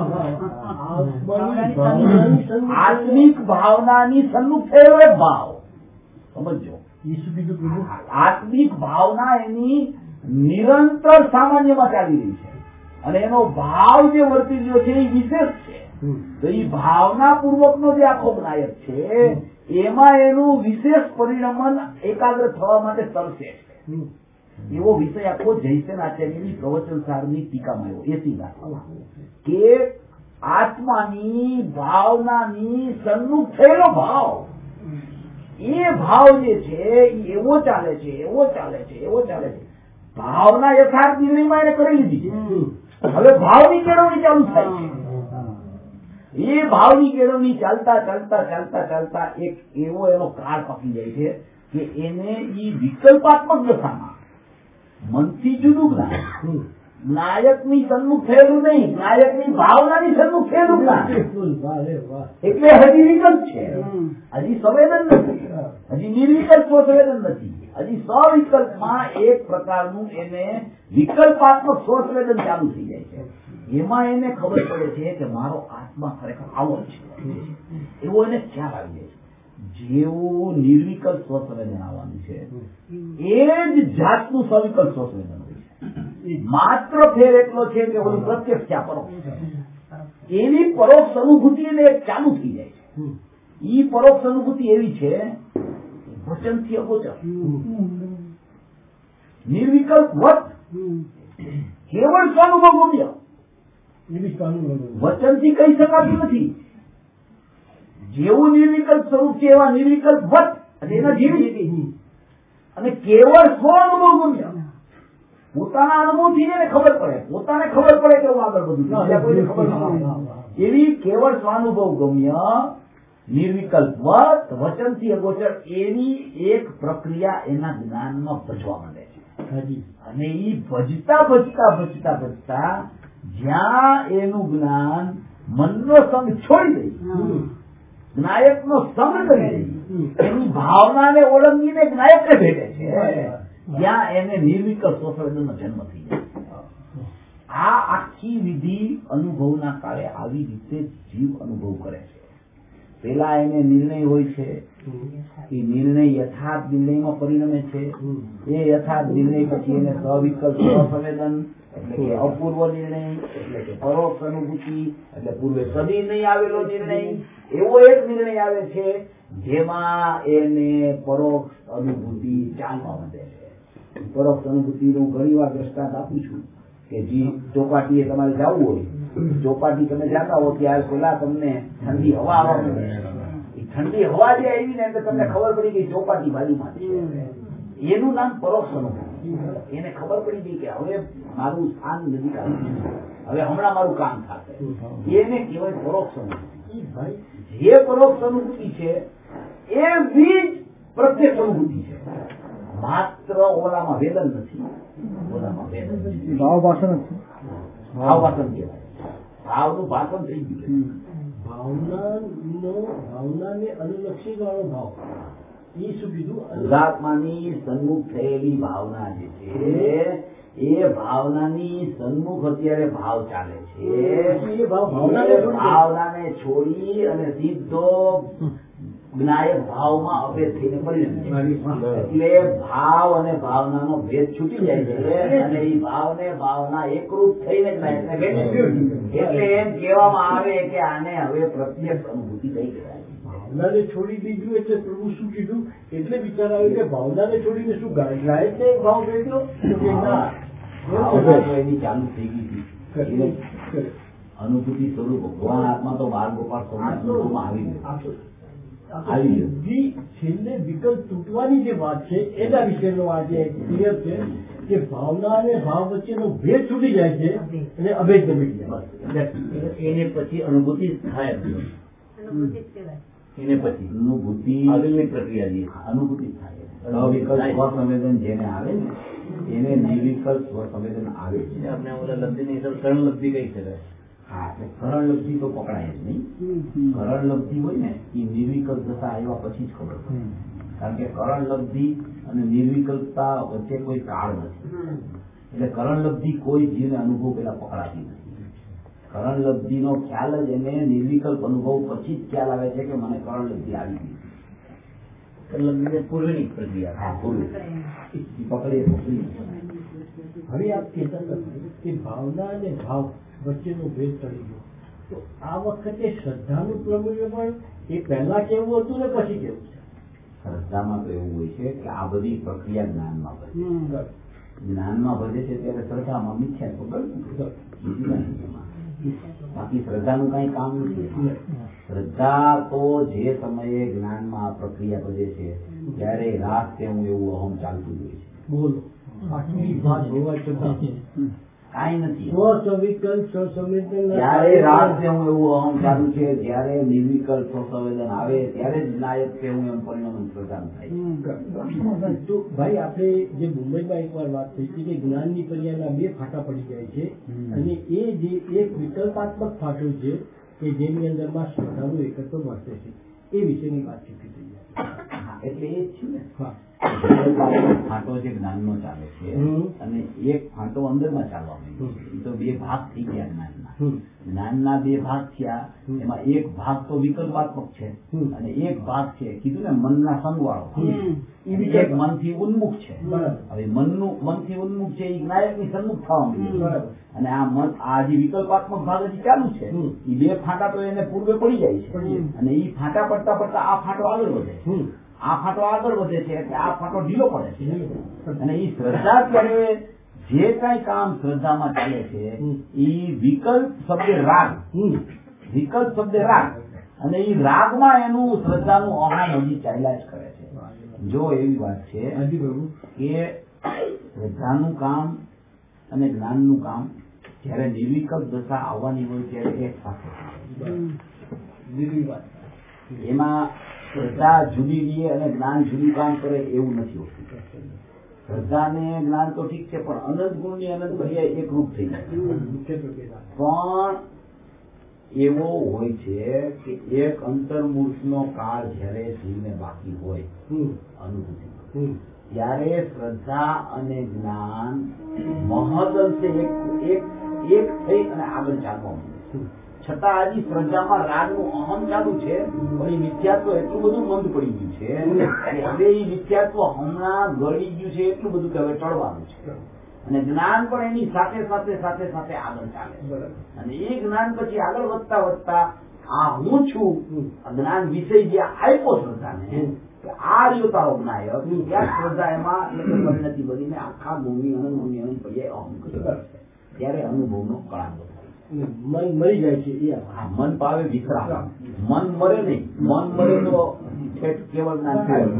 આત્મિક ભાવનાની સન્મુખ થયેલો એક ભાવ. સમજો, આત્મિક ભાવના એની નિરંતર સામાન્યમાં ચાલી રહી છે અને એનો ભાવ જે વર્તી રહ્યો છે એ વિશેષ છે. તો એ ભાવના પૂર્વકનો જે આખો નાયક છે એમાં એનું વિશેષ પરિણમન એકાગ્ર થવા માટે તરસે છે. એવો વિષય આખો જયસેન આચાર્યની પ્રવચન સારની ટીકામાં આવ્યો એસી દાખલામાં કે આત્માની ભાવનાની સન્મુખ થયેલો ભાવ, એ ભાવ જે છે એવો ચાલે છે, એવો ચાલે છે, એવો ચાલે છે. ભાવના યથાર્થ નિર્ણયમાં એને કરી લીધી છે. હવે ભાવની કેળવણી ચાલુ થાય છે. એ ભાવની કેળવણી ચાલતા ચાલતા ચાલતા ચાલતા એક એવો એનો કાળ પકી જાય છે કે એને ઈ વિકલ્પાત્મક દશામાં મનથી જુદું જ્ઞાન, નાયકની સન્મુખ થયેલું નહીં, નાયકની ભાવનાની સન્મુખ થયેલું જ્ઞાન, એટલે હજી વિકલ્પ છે, હજી સંવેદન નથી, હજી નિર્વિકલ્પ સંવેદન નથી, હજી સવિકલ્પમાં એક પ્રકારનું એને વિકલ્પાત્મક સ્વસંવેદન ચાલુ થઈ જાય છે. એમાં એને ખબર પડે છે કે મારો આત્મા ખરેખર આવો છે, એવો એને ખ્યાલ આવી જાય છે. જેવું નિર્વિકલ્પ સ્વસંવેદન આવવાનું છે એ જ જાતનું સવિકલ્પ સ્વસંવેદન હોય છે. માત્ર ફેર એટલો છે કે ઓલું પ્રત્યક્ષ છે, પરોક્ષ, એવી પરોક્ષ અનુભૂતિ એને ચાલુ થઈ જાય છે. ઈ પરોક્ષ અનુભૂતિ એવી છે વચનથી અગોચર, નિર્વિકલ્પ વત, કેવળ સ્વાનુભવ ગમ્ય, વચનથી કહી શકાતું નથી. જેવું નિર્વિકલ્પ સ્વરૂપ છે એવા નિર્વિકલ્પ વત અને એના જેવી, અને કેવળ સ્વ અનુભવ ગમ્ય, પોતાના અનુભવથી એને ખબર પડે, પોતાને ખબર પડે કે હું આગળ બધું કોઈને ખબર ન એવી કેવળ સ્વાનુભવ ગમ્ય નિર્વિકલ્પ વત વચનથી અગોચર એવી એક પ્રક્રિયા એના જ્ઞાનમાં ભજવા માંડે છે. અને એ ભજતા ભજતા ભજતા ભજતા જ્યાં એનું જ્ઞાન મનનો સંગ છોડી દઈ, નાયકનો સંગ કરી દઈ, એની ભાવનાને ઓળંગીને નાયકને ભેટે છે, ત્યાં એને નિર્વિકલ્પ સ્વસંવેદનનો જન્મ થઈ જાય. આ આખી વિધિ અનુભવના કાળે આવી રીતે જીવ અનુભવ કરે છે. પેલા એને નિર્ણય હોય છે, એ નિર્ણય યથાર્થ નિર્ણયમાં પરિણમે છે. એ યથાર્થ નિર્ણય પછી એને સવિકલ્પ સ્વસંવેદન એટલે કે અપૂર્વ નિર્ણય એટલે કે પરોક્ષ અનુભૂતિ એટલે પૂર્વે કદી નહીં આવેલો નિર્ણય, એવો એક નિર્ણય આવે છે જેમાં એને પરોક્ષ અનુભૂતિ ચાલવા માંડે છે. પરોક્ષ અનુભૂતિનું ઘણી વાર દ્રષ્ટાંત આપું છું કે જી ચોપાટીએ તમારે જવું હોય, ચોપાટી તમે જતા હો ત્યારે પેલા તમને ઠંડી હવા આવવા મળે, એ ઠંડી હવા જે આવી ને એટલે તમને ખબર પડી ગઈ ચોપાટી બાજુમાં છે, એનું નામ પરોક્ષ અનુભૂતિ. એને ખબર પડી ગઈ કે હવે મારું સ્થાન નજીક આવ્યું, હવે હમણાં મારું કામ થશે, એને કહેવાય પરોક્ષ અનુભૂતિ. જે પરોક્ષ અનુભૂતિ છે એ બીજ પ્રત્યક્ષ અનુભૂતિ છે. માત્ર ઓલામાં વેદન નથી, ઓલામાં વેદન ભાવ ભાષણ છે, ભાવ ભાષણ કહેવાય, ભાવનું ભાષણ થઈ ગયું. ભાવનાનો ભાવનાને અનુલક્ષી વાળો ભાવ એ શું કીધું? અંધાત્માની સન્મુખ થયેલી ભાવના જે છે એ ભાવનાની સન્મુખ અત્યારે ભાવ ચાલે છે. એ ભાવનાને છોડી અને સીધો જ્ઞાયક ભાવમાં અભેદ થઈને પરિણમે, એટલે ભાવ અને ભાવનાનો ભેદ છૂટી જાય છે અને એ ભાવને ભાવના એકરૂપ થઈને જ્ઞાયકને ભેટે. એટલે એમ કહેવામાં આવે કે આને હવે પ્રત્યક્ષ અનુભૂતિ થઈ ગઈ. ભાવનાને છોડી દીધું એટલે પ્રભુ શું કીધું? એટલે વિચાર આવ્યો કે ભાવનાને છોડીને શું ગાયકને ભાવ ભેટ્યો? એની ચાલુ થઈ ગઈ હતી અનુભૂતિ સ્વરૂપ. ભગવાન આત્મા તો બાર ગોપાલ સ્વરૂપમાં આવી ગયો. છેલ્લે વિકલ્પ તૂટવાની જે વાત છે એના વિશેનો આજે ક્લિયર છે કે ભાવના અને ભાવ વચ્ચેનો ભેદ છૂટી જાય છે અને અભેદ બની જાય. એને પછી અનુભૂતિ થાય, એને પછી અનુભૂતિ આગળની પ્રક્રિયા જે અનુભૂતિ થાય. અવિકલ્પ સ્વસંવેદન જેને આવે ને એને નિર્વિકલ્પ સ્વસંવેદન આવે છે. આપણે ઓલા લબ્ધિની હિસાબ કરણ લબ્ધિ કહી શકાય. હા, એટલે કરણ લબ્ધિ તો પકડાય જ નહીં. કરણ લબ્ધિ હોય ને એ નિર્વિકલ્પ દશા આવ્યા પછી જ ખબર પડે. કારણ કે કરણ લબ્ધિ અને નિર્વિકલ્પતા વચ્ચે કોઈ કાળ નથી. એટલે કરણ લબ્ધિ કોઈ જીવને અનુભવ પેલા પકડાતી નથી. કરણ લબ્ધિ નો ખ્યાલ જ એને નિર્વિકલ્પ અનુભવ પછી જ ખ્યાલ આવે છે કે મને કરણ લબ્ધિ આવી ગઈ. કરણ લબ્ધિ પૂર્વની પ્રક્રિયા. હા, પૂર્વ પકડી પકડી. હવે આપ કહેતા નથી કે ભાવના અને ભાવ વચ્ચેનો ભેદ કરી ગયો, તો આ વખતે શ્રદ્ધાનું પ્રમેય પણ એ પહેલા કેવું હતું ને પછી કેવું છે? શ્રદ્ધામાં તો એવું હોય છે કે આ બધી પ્રક્રિયા જ્ઞાનમાં ભજે. જ્ઞાનમાં ભજે છે ત્યારે શ્રદ્ધામાં મિથ્યા પકડ. બાકી શ્રદ્ધાનું કઈ કામ નથી. શ્રદ્ધા તો જે સમયે જ્ઞાનમાં પ્રક્રિયા ભજે છે ત્યારે રાસ તેવું એવું અહમ ચાલતું હોય છે. બોલો, આટલી વાત હોવા છતાં કાંઈ નથી. સ્વસંવિકલ્પ સ્વસંવેદન ત્યારે રાસ તેવું એવું અહમ ચાલુ છે, જ્યારે નિર્વિકલ્પ સ્વસંવેદન આવે ત્યારે જ નાયક તેવું એમ પરિણામ પ્રદાન થાય. તો ભાઈ આપણે જે મુંબઈમાં એકવાર વાત થઈ હતી કે જ્ઞાનની પર્યાયના બે ફાટા પડી જાય છે, અને એ જે એક વિકલ્પાત્મક ફાટો છે કે જેની અંદરમાં શ્રદ્ધાનું એકત્વ વર્તે છે, એ વિશેની વાતચીત થઈ જાય. એટલે એ જ છે ને. હા, ફાંટો જે જ્ઞાનનો ચાલે છે અને એક ફાંટો અંદરમાં ચાલવા માંડ્યો છે. એ તો બે ભાગ થઈ ગયા જ્ઞાનના. જ્ઞાનના બે ભાગ થયા, એમાં એક ભાગ તો વિકલ્પાત્મક છે અને એક ભાગ છે કીધું ને મનના સંગવાળો, એક મનથી ઉન્મુખ છે. હવે મનનું મનથી ઉન્મુખ છે એ જ્ઞાયકની સન્મુખ થવા માંડ્યું, અને આ મન આ જે વિકલ્પાત્મક ભાગ હજી ચાલુ છે એ બે ફાંટા તો એને પૂર્વે પડી જાય છે, અને એ ફાંટા પડતા પડતા આ ફાંટો આગળ વધે છે. આ ફાંટો આગળ વધે છે એટલે આ ફાંટો ઢીલો પડે છે. અને એ શ્રદ્ધા ત્યારે જે કઈ કામ શ્રદ્ધામાં ચાલે છે એ વિકલ્પ શબ્દ રાગ, વિકલ્પ શબ્દ રાગ, અને એ રાગમાં એનું શ્રદ્ધાનું અહમ હજી ચાલ્યા જ કરે છે. જો એવી વાત છે કે શ્રદ્ધાનું કામ અને જ્ઞાનનું કામ જયારે નિર્વિકલ્પ દશા આવવાની હોય ત્યારે એક સાથે એમાં શ્રદ્ધા જુદી રહે અને જ્ઞાન જુદી કામ કરે એવું નથી હોતું. શ્રદ્ધા ને જ્ઞાન તો ઠીક છે, પણ અનંત ગુણ ની અનંત પર્યાય એક રૂપ થઈ જાય. પણ એવો હોય છે કે એક અંતર્મૂર્ખ નો કાળ જયારે જીવને બાકી હોય અનુભૂતિ, ત્યારે શ્રદ્ધા અને જ્ઞાન મહદઅંશે એક એક એક થઈ અને આગળ ચાલવા માંડે. છતાં હજી શ્રદ્ધામાં રાગનું અહમ ચાલુ છે, પણ એ મિથ્યાત્વ એટલું બધું મંદ પડી ગયું છે કે હવે એ મિથ્યાત્વ હમણાં ગળી ગયું છે એટલું બધું કે હવે ટળવાનું છે. અને જ્ઞાન પણ એની સાથે સાથે સાથે સાથે આગળ ચાલે, અને એ જ્ઞાન પછી આગળ વધતા વધતા આ હું છું જ્ઞાન વિષય જે આપ્યો શ્રદ્ધાને કે આ રહ્યો તારો જ્ઞાયક, ત્યાં શ્રદ્ધા એમાં પરિણતિ બનીને આખા ગુણની અનંત ગુણની અનંત પર્યાય અહમ કરે છે. ત્યારે અનુભવનો કળાંક મન મરી જાય છે. મન પાવે વિશ્રામ. મન મરે નહીં, મન મરે તો કેવળ જ્ઞાન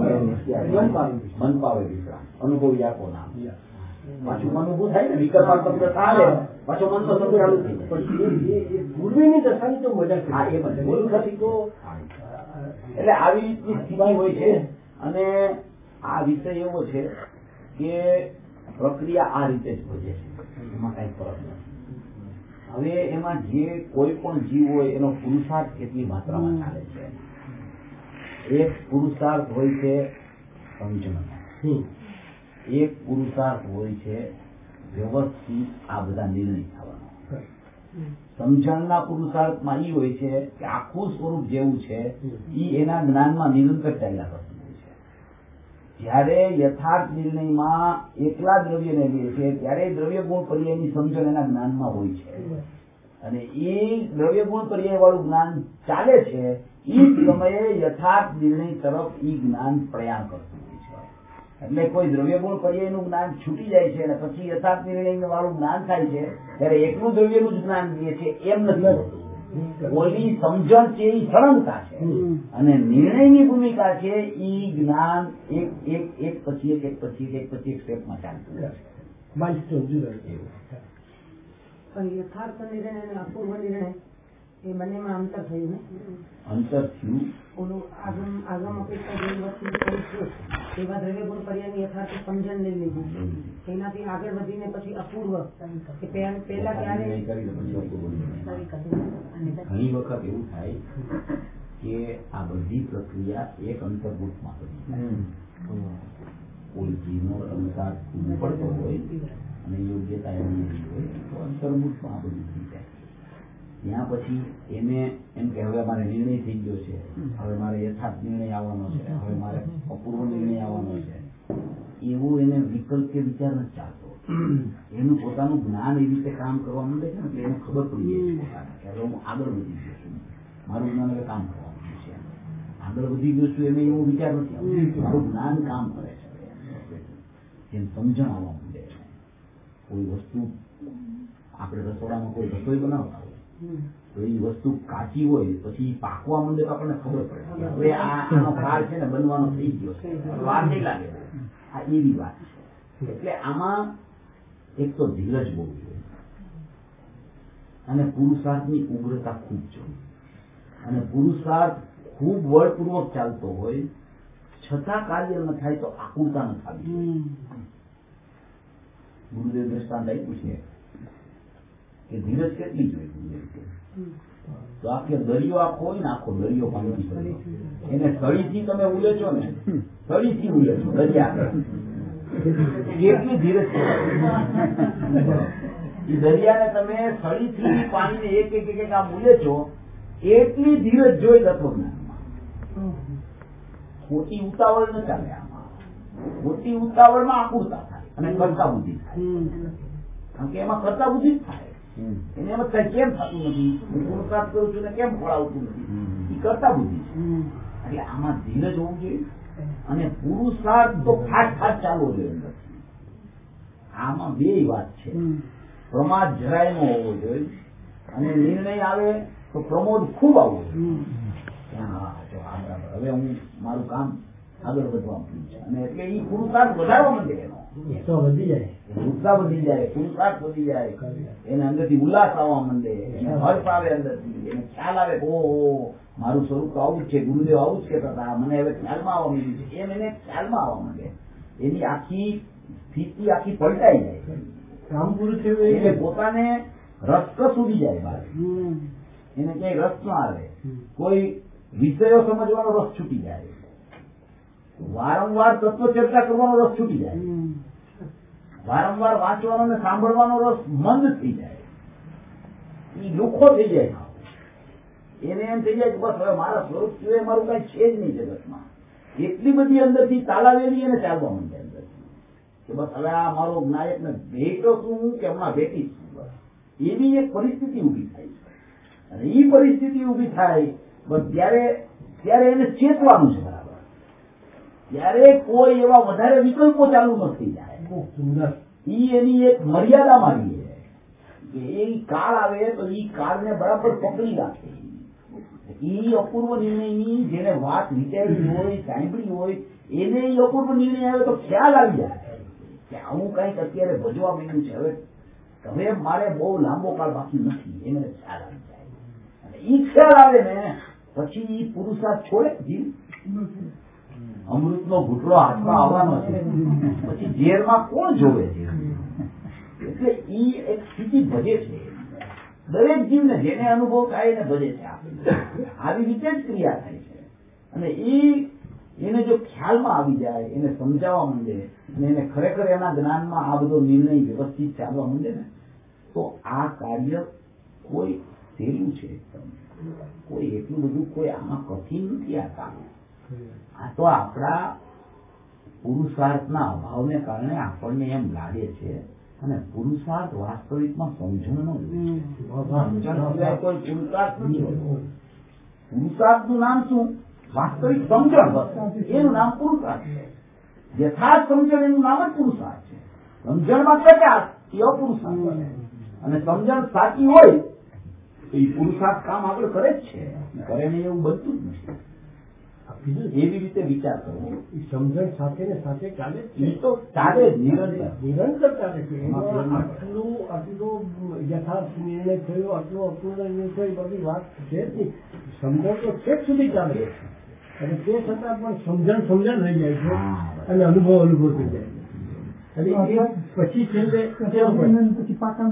મન પાવે વિશ્રામ, અનુભવ યાકો નામ. પાછું મન ઉભું થાય ને વિકલ્પાત્મક દશા આવે, પાછું મન તો ચાલુ થઈ જાય. પૂર્વેની દશાની તો મજા છે. હા, એ બધું બોલું નથી તો એટલે આવી રીતની સ્થિતિ હોય છે. અને આ વિષય એવો છે કે પ્રક્રિયા આ રીતે જ ભજે છે, એમાં કઈ ફરક નથી. હવે એમાં જે કોઈ પણ જીવ હોય એનો પુરુષાર્થ કેટલી માત્રામાં ચાલે છે. એક પુરુષાર્થ હોય છે સમજણ, એક પુરુષાર્થ હોય છે વ્યવસ્થિત આ બધા નિર્ણય થવાનો. સમજણના પુરુષાર્થમાં એ હોય છે કે આખું સ્વરૂપ જેવું છે એ એના જ્ઞાનમાં નિરંતર ચાલ્યા કરતું હોય છે. જયારે યથાર્થ નિર્ણયમાં એકલા દ્રવ્યને લે છે ત્યારે દ્રવ્ય ગુણ પર્યાયની સમજણ એના જ્ઞાનમાં હોય છે, અને એ દ્રવ્ય ગુણ પર્યાય વાળું જ્ઞાન ચાલે છે એ સમયે યથાર્થ નિર્ણય તરફ એ જ્ઞાન પ્રયાણ કરતું હોય છે. એટલે કોઈ દ્રવ્ય ગુણ પર્યાયનું જ્ઞાન છૂટી જાય છે અને પછી યથાર્થ નિર્ણય વાળું જ્ઞાન થાય છે ત્યારે એકલું દ્રવ્યનું જ જ્ઞાન લે છે એમ નથી હોતું. ઓલી સમજણ છે એ સળંગતા છે, અને નિર્ણયની ભૂમિકા છે એ જ્ઞાન એક એક એક પછી એક એક પછી એક પછી એક સ્ટેપમાં ચાલતું રહે છે. પણ યથાર્થ નિર્ણય અને અપૂર્વ નિર્ણય એ બંનેમાં અંતર થયું ને અંતર થયું. ઓલું આગમ આગમ અપેક્ષા જેવી વસ્તુ કરી છે એવા દ્રવ્ય ગુણ પર્યાયની યથાર્થ સમજણ લઈ લીધું છે. એનાથી આગળ વધીને પછી અપૂર્વ કે પે- પેલા ક્યારે નહીં કરી તો પછી અપૂર્વ નહીં. ઘણી વખત એવું થાય કે આ બધી પ્રક્રિયા એક અંતર્ભૂતમાં બની કોઈ જીવનો સંસાર પડતો હોય અને યોગ્યતા એની હોય તો અંતર્ભૂતમાં બધું થઈ જાય. ત્યાં પછી એને એમ કે હવે મારે નિર્ણય થઈ ગયો છે, હવે મારે યથાર્થ નિર્ણય આવવાનો છે, હવે મારે અપૂર્વ નિર્ણય આવવાનો છે, એવું એને વિકલ્પ કે વિચાર નથી ચાલતો. એનું પોતાનું જ્ઞાન એવી રીતે કામ કરવા માંડે છે ને કે એને ખબર પડી જાય છે કે હવે હું આગળ વધી ગયો છું, મારું જ્ઞાન હવે કામ કરવાનું છે, આગળ વધી ગયો છું એને એવો વિચાર નથી આવતો, મારું જ્ઞાન કામ કરે છે. એમ સમજણ આવવા માંડે છે. કોઈ વસ્તુ આપણે રસોડામાં કોઈ રસોઈ બનાવતા હોય તો એ વસ્તુ કાચી હોય પછી પાકવા માંડે તો આપણને ખબર પડે હવે આનો કાળ છે ને બનવાનો થઈ ગયો છે, વાર નહીં લાગે. આ એવી વાત છે. એટલે આમાં એક તો ધીરજ બહુ જોઈએ અને પુરુષાર્થની ઉગ્રતા ખૂબ જોઈએ. અને પુરુષાર્થ ખૂબ બળપૂર્વક ચાલતો હોય છતાં કાર્ય ન થાય તો આકુરતા ન થવી. ગુરુદેવ દ્રષ્ટાંત આપ્યું છે કે ધીરજ કેટલી જોઈએ ગુરુદેવ કે તો આખે દરિયો આખો હોય ને આખો દરિયો પાણી પડે એને સળીથી તમે ઉલેચો ને સળીથી ઉલેચો દરિયા કેટલી ધીરજ એ દરિયાને તમે સળીથી પાણીને એક એક એક આમ ઉલેચો એટલી ધીરજ જોઈ તત્વજ્ઞાનમાં. ખોટી ઉતાવળ ન ચાલે આમાં. ખોટી ઉતાવળમાં આકુરતા થાય અને કરતા બુદ્ધિ થાય. કારણ કે એમાં કરતા બુદ્ધિ જ થાય. એને એમ થાય કેમ થતું નથી, હું પુરુષાર્થ કરું છું ને કેમ ફળ આવતું નથી, એ કરતા બુદ્ધિ છે. એટલે આમાં ધીરજ હોવું જોઈએ અને પુરુષાર્થ તો ફાટ ફાટ ચાલવો જોઈએ અંદરથી. આમાં બે વાત છે. પ્રમાદ જરાય નો હોવો જોઈએ અને નિર્ણય આવે તો પ્રમોદ ખૂબ આવવો જોઈએ. હવે હું મારું કામ આગળ વધવા માંડ્યું છે અને એટલે એ પુરુષાર્થ વધારવા માંડે, એનો વધી જાય, ઉત્સાહ વધી જાય, પુરુષાર્થ વધી જાય, એને અંદરથી ઉલ્લાસ આવવા માંડે, એને હર્ષ આવે અંદરથી, એને ખ્યાલ આવે કે ઓહો મારું સ્વરૂપ તો આવું જ છે, ગુરુદેવ આવું જ કહેતા હતા, મને હવે ખ્યાલમાં આવવા માંડ્યું છે. એમ એને ખ્યાલમાં આવવા માંડે, એની આખી સ્થિતિ આખી પલટાઈ જાય, કામ પૂરું થયું એટલે પોતાને રસકસ ઉડી જાય બહાર, એને ક્યાંય રસ ન આવે, કોઈ વિષયો સમજવાનો રસ છૂટી જાય, વારંવાર તત્વ ચર્ચા કરવાનો રસ છૂટી જાય, વારંવાર વાંચવાનો અને સાંભળવાનો રસ મંદ થઈ જાય, એ લુખો થઈ જાય. એને એમ થઈ જાય કે બસ હવે મારા સ્વરૂપ સિવાય મારું કઈ છે જ નહીં જગતમાં. એટલી બધી અંદરથી તાલાવેલી એને ચાલવા માંડે અંદરથી કે બસ હવે આ મારો નાયક ને ભેટો શું હું કે હમણાં ભેટી છું, બસ એવી એક પરિસ્થિતિ ઉભી થાય છે. અને એ પરિસ્થિતિ ઉભી થાય બસ ત્યારે ત્યારે એને ચેતવાનું છે બરાબર, ત્યારે કોઈ એવા વધારે વિકલ્પો ચાલુ ન થઈ જાય. સુંદર ઈ એની એક મર્યાદા માની છે કે એ કાળ આવે તો ઈ કાળને બરાબર પકડી રાખે. ઈ અપૂર્વ નિર્ણયની જેને વાત વિચારી હોય, સાંભળી હોય, એને ઈ અપૂર્વ નિર્ણય આવે તો ખ્યાલ આવી જાય કે આવું કઈક અત્યારે ભજવા માંડ્યું છે, હવે હવે મારે બહુ લાંબો કાળ બાકી નથી, એને ખ્યાલ આવી જાય. અને ઈ ખ્યાલ આવે ને પછી ઈ પુરુષાર્થ છોડે જીવ. અમૃતનો ઘૂંટડો હાથમાં આવવાનો છે પછી ઝેરમાં કોણ જોવે છે? એટલે ઈ એક સ્થિતિ ભજે છે દરેક જીવને, જેને અનુભવ થાય એને ભજે છે. આવી રીતે જ ક્રિયા થાય છે. અને ઈ એને જો ખ્યાલમાં આવી જાય, એને સમજાવવા માંડે અને એને ખરેખર એના જ્ઞાનમાં આ બધો નિર્ણય વ્યવસ્થિત ચાલવા માંડે ને તો આ કાર્ય કોઈ સહેલું છે, કોઈ એટલું બધું કોઈ આમાં કઠિન નથી. આ કામ આ તો આપણા પુરુષાર્થના અભાવને કારણે આપણને એમ લાગે છે. અને પુરુષાર્થ વાસ્તવિકમાં સમજણનો સમજણ સિવાય કોઈ પુરુષાર્થ નથી હોતો. પુરુષાર્થનું નામ શું? વાસ્તવિક સમજણ. એનું નામ પુરુષાર્થ છે. યથાર્થ સમજણ એનું નામ જ પુરુષાર્થ છે. સમજણમાં કચાશ એ અપુરુષાર્થ બને. અને સમજણ સાચી હોય તો એ પુરુષાર્થ કામ આગળ કરે જ છે, કરે ને એવું બનતું જ નથી. એવી રીતે વિચાર કરવો. એ સમજણ સાથે ને સાથે ચાલે જ એ તો ચાલે જ, નિરંતર નિરંતર ચાલે છે. એમાં આટલું આટલો યથાર્થ નિર્ણય થયો, આટલો અપૂર્ણ નિર્ણય થયો, એ બધી વાત છે જ નહીં. સમજણ તો છેક સુધી ચાલે છે, અને તે છતાં પણ સમજણ સમજણ રહી જાય છે અને અનુભવ અનુભવ થઈ જાય છે. અને એ પછી છેલ્લે પછી પાકા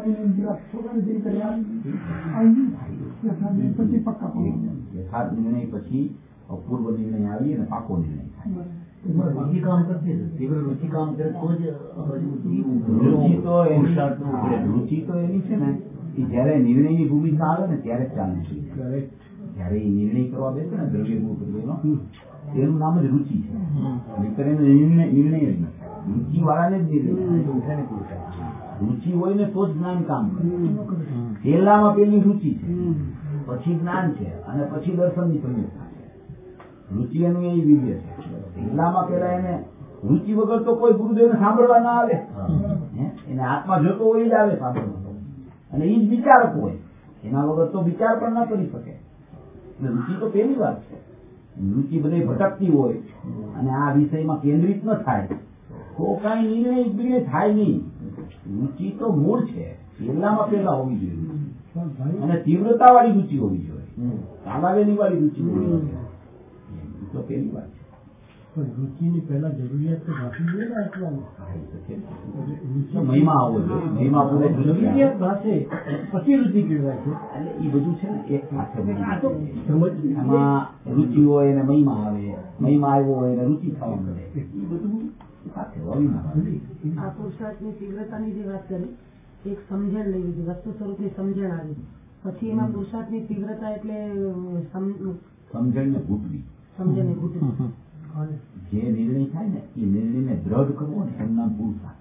પછી પક્કા યથાર્થ નિર્ણય પછી અપૂર્વ નિર્ણય આવી અને પાકો નિર્ણય થાય. રુચિ કામ કરતી તીવ્ર રુચિ કામ કરે તો જ રુચિ તો એની રુચિ તો એની છે ને કે જયારે નિર્ણયની ભૂમિકા આવે ને ત્યારે જ ચાલુ છે. જયારે એ નિર્ણય કરવા બેસે ને દ્રવ્ય ગુણ કરવાનો, એનું નામ જ રુચિ છે. નહીંતર એનો નિર્ણય નિર્ણય જ નથી. રુચિ વાળાને જ નિર્ણય. રુચિ હોય ને તો જ જ્ઞાન કામ કરે. પહેલામાં પેલી રુચિ છે, પછી જ્ઞાન છે, અને પછી દર્શનની પ્રયોગતા છે. રુચિ એનું એ વિવેક છે. પહેલામાં પેલા એને રુચિ વગર તો કોઈ ગુરુદેવને સાંભળવા ના આવે. એને આત્મા જોતો હોય જ આવે સાંભળવા, અને એ જ વિચારક હોય. એના વગર તો વિચાર પણ ના કરી શકે. એટલે રુચિ તો પહેલી વાત છે. રુચિ બધે ભટકતી હોય અને આ વિષયમાં કેન્દ્રિત ન થાય તો કઈ નિર્ણય નિર્ણય થાય નહીં. રુચિ તો મૂળ છે, પહેલામાં પહેલા હોવી જોઈએ, અને તીવ્રતા વાળી રુચિ હોવી જોઈએ, તાલાવેલી વાળી રુચિ હોવી જોઈએ. એ તો પહેલી વાત છે. પણ રુચિની પહેલા જરૂરિયાત તો ભાષી જોઈએ ને આત્માની. મહિમા આવવો જોઈએ. મહિમા પૂરે જરૂરિયાત ભાષે પછી રુચિ કહેવાય છે. એટલે એ બધું છે ને એક સાથે આ તો સમજ એમાં રુચિ હોય અને મહિમા આવે, મહિમા આવ્યો હોય અને રુચિ થવા મળે. એ બધું સાથે આ પુરુષાર્થની તીવ્રતાની જે વાત કરી, એક સમજણ લેવી છે, વસ્તુ સ્વરૂપની સમજણ આવી, પછી એમાં પુરુષાર્થની તીવ્રતા એટલે સમજણને ઘૂંટવી. સમજણને ઘૂંટવી. જે નિર્ણય થાય ને એ નિર્ણયને દ્રઢ કરવો ને એનું નામ પુરુષાર્થ.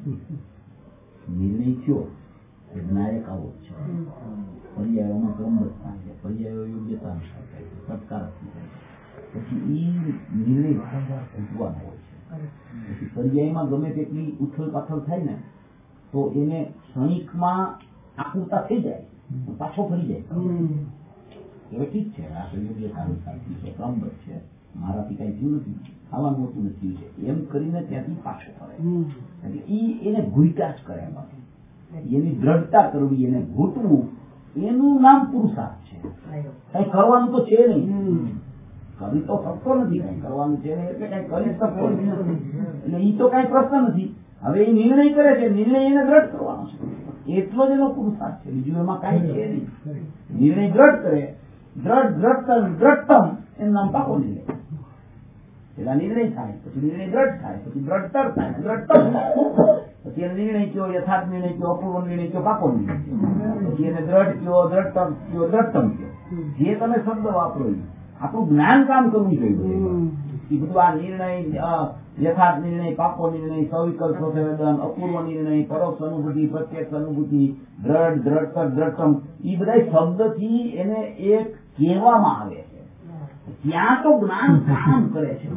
નિર્ણય થયો એ નાયક આવો છે. પર્યાયોમાં ક્રમબદ્ધતા છે, પર્યાયો યોગ્યતા અનુસાર થાય છે, સત્કારક થાય છે. પછી એ નિર્ણય વારંવાર ઘૂંટવાનો હોય છે. પછી પર્યાયમાં ગમે તેટલી ઉથલ પાથલ થાય ને તો એને ક્ષણિકમાં આકૃતા થઈ જાય, પાછો ફરી જાય. હવે ઠીક છે, આ તો યોગ્યતા અનુસાર છે, ક્રમબદ્ધ છે, મારાથી કઈ થયું નથી, ખાવાનું હોતું નથી છે, એમ કરીને ત્યાંથી પાછો ફરે. એટલે ઈ એને ઘૂંટા જ કરે. એની દ્રઢતા કરવી, એને ઘૂંટવું, એનું નામ પુરુષાર્થ છે. કઈ કરવાનું તો છે નહીં, કરી તો શકતો નથી, કઈ કરવાનું છે નહીં એટલે કઈ કરી શકતો નથી. એટલે ઈ તો કઈ પ્રશ્ન નથી. હવે એ નિર્ણય કરે છે, નિર્ણય એને દ્રઢ કરવાનો છે, એટલો જ એનો પુરુષાર્થ છે. બીજું એમાં કઈ છે નહીં. નિર્ણય દ્રઢ કરે, દ્રઢ દ્રઢ દ્રઢતમ એનું નામ પાકો નિર્ણય. પેલા નિર્ણય થાય, પછી નિર્ણય દ્રઢ થાય, પછી દ્રઢતર થાય, દ્રઢતમ થાય, પછી એને નિર્ણય કયો, યથાર્થ નિર્ણય કયો, અપૂર્વ નિર્ણય કયો, પાકો નિર્ણય કયો, પછી એને દ્રઢ કયો, દ્રઢતમ કયો, દ્રઢતમ કયો. જે તમે શબ્દ વાપરો આપણું જ્ઞાન કામ કરવું જોઈએ. એ બધું આ નિર્ણય, યથાર્થ નિર્ણય, પાકો નિર્ણય, સવિકલ્પ સંવેદન, અપૂર્વ નિર્ણય, પરોક્ષ અનુભૂતિ, પ્રત્યક્ષ અનુભૂતિ, દ્રઢ, દ્રઢતર, દ્રઢતમ, એ બધા શબ્દથી એને એક કહેવામાં આવે છે. ત્યાં તો જ્ઞાન કામ કરે છે.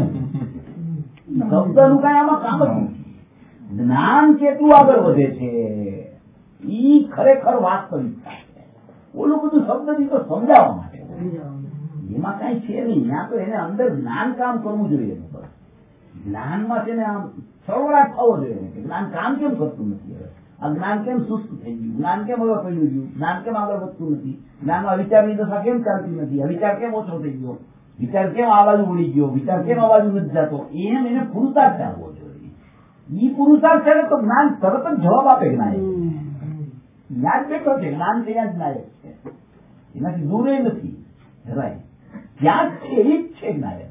શબ્દનું કઈ આમાં કામ જ નથી. જ્ઞાન કેટલું આગળ વધે છે ઈ ખરેખર વાસ્તવિકતા છે. ઓલું બધું શબ્દથી તો સમજાવવા માટે, એમાં કઈ છે નહીં. ત્યાં તો એને અંદર જ્ઞાન કામ કરવું જોઈએ. જ્ઞાનમાં છે ને આમ સળવળાટ થવો જોઈએ કે જ્ઞાન કામ કેમ કરતું નથી, હવે આ જ્ઞાન કેમ સુસ્ત થઈ ગયું, જ્ઞાન કેમ હવે પડ્યું ગયું, જ્ઞાન કેમ આગળ વધતું નથી, જ્ઞાનમાં વિચારની દશા કેમ ચાલતી નથી, આ વિચાર કેમ ઓછો થઈ ગયો, વિચાર કેમ આ બાજુ ઉડી ગયો, વિચાર કેમ આ બાજુ નથી જતો, એમ એને પુરુષાર્થ ચાલવો જોઈએ. ઈ પુરુષાર્થ છે તો જ્ઞાન તરત જ જવાબ આપે. જ્ઞાન યાદ બેઠો છે, જ્ઞાન ત્યાં જ નાયક છે, એનાથી દૂર નથી જરાય. ત્યાં જ છે, એ જ છે નાયક.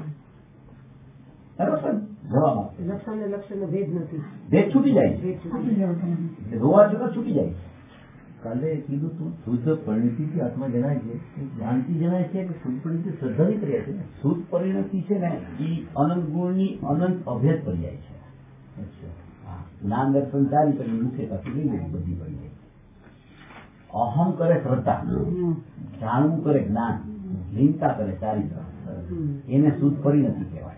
જવાબ આપે. લક્ષણ ને લક્ષણ નો ભેદ નથી, ભેદ છૂટી જાય છે, રોવા છતાં છૂટી જાય. કાલે કીધું તું શુદ્ધ પરિણતિથી આત્મા જણાય છે, જ્ઞાનથી જણાય છે કે શુદ્ધ પરિણતિ શ્રદ્ધાની ક્રિયા છે ને? શુદ્ધ પરિણતિ છે ને એ અનંત ગુણની અનંત અભેદ પર્યાય છે. જ્ઞાન દર્શન ચારી કરી મુખ્ય પાસે લઈ ગઈ બધી પર્યાય. અહમ કરે શ્રદ્ધા, જાણવું કરે જ્ઞાન, લીનતા કરે ચારિત્ર, એને શુદ્ધ પરિણતિ કહેવાય.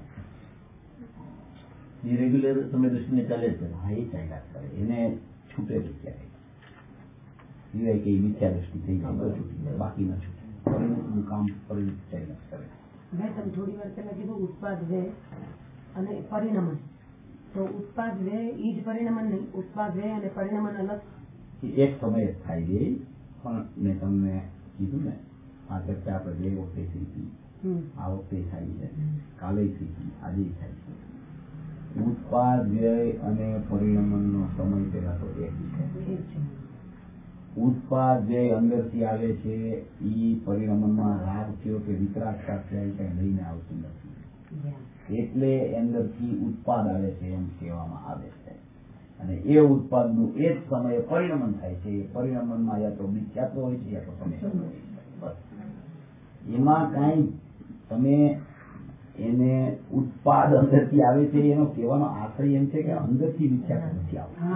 એ રેગ્યુલર સમય દ્રષ્ટિને ચાલે છે. હા, એ ચાલ્યા કરે, એને છૂટે ક્યારે સિવાય કે મિથ્યા દ્રષ્ટિ થઈ જાય, બાકી ના છૂટે. પરિણતિનું કામ પરિણતિ ચાલ્યા કરે. મેં તમે થોડી વાર પહેલા કીધું ઉત્પાદ વ્યય અને પરિણમન, તો ઉત્પાદ વ્યય એ જ પરિણમન નહીં, ઉત્પાદ વ્યય અને પરિણમન અલગ એક સમયે થાય ગઈ, પણ મેં તમને કીધું ને આ ચર્ચા આપણે બે વખતે થઈ હતી, આ વખતે થાય છે, કાલે થઈ હતી, આજે થાય છે. ઉત્પાદ વ્યય અને પરિણમનનો સમય પેલા તો એક છે. ઉત્પાદ વ્યય અંદરથી આવે છે, એ પરિણમનમાં રાગ થયો કે વિતરાગ સાથે કઈ લઈને આવતું નથી, એટલે અંદરથી ઉત્પાદ આવે છે એમ કહેવામાં આવે છે. અને એ ઉત્પાદનું એ જ સમયે પરિણમન થાય છે. પરિણમનમાં યા તો મિથ્યાત્વ હોય છે યા તો તમે બસ એમાં કઈ તમે એને ઉત્પાદ અંદરથી આવે છે એનો કહેવાનો આશય એમ છે કે અંદરથી મિથ્યાત્વ નથી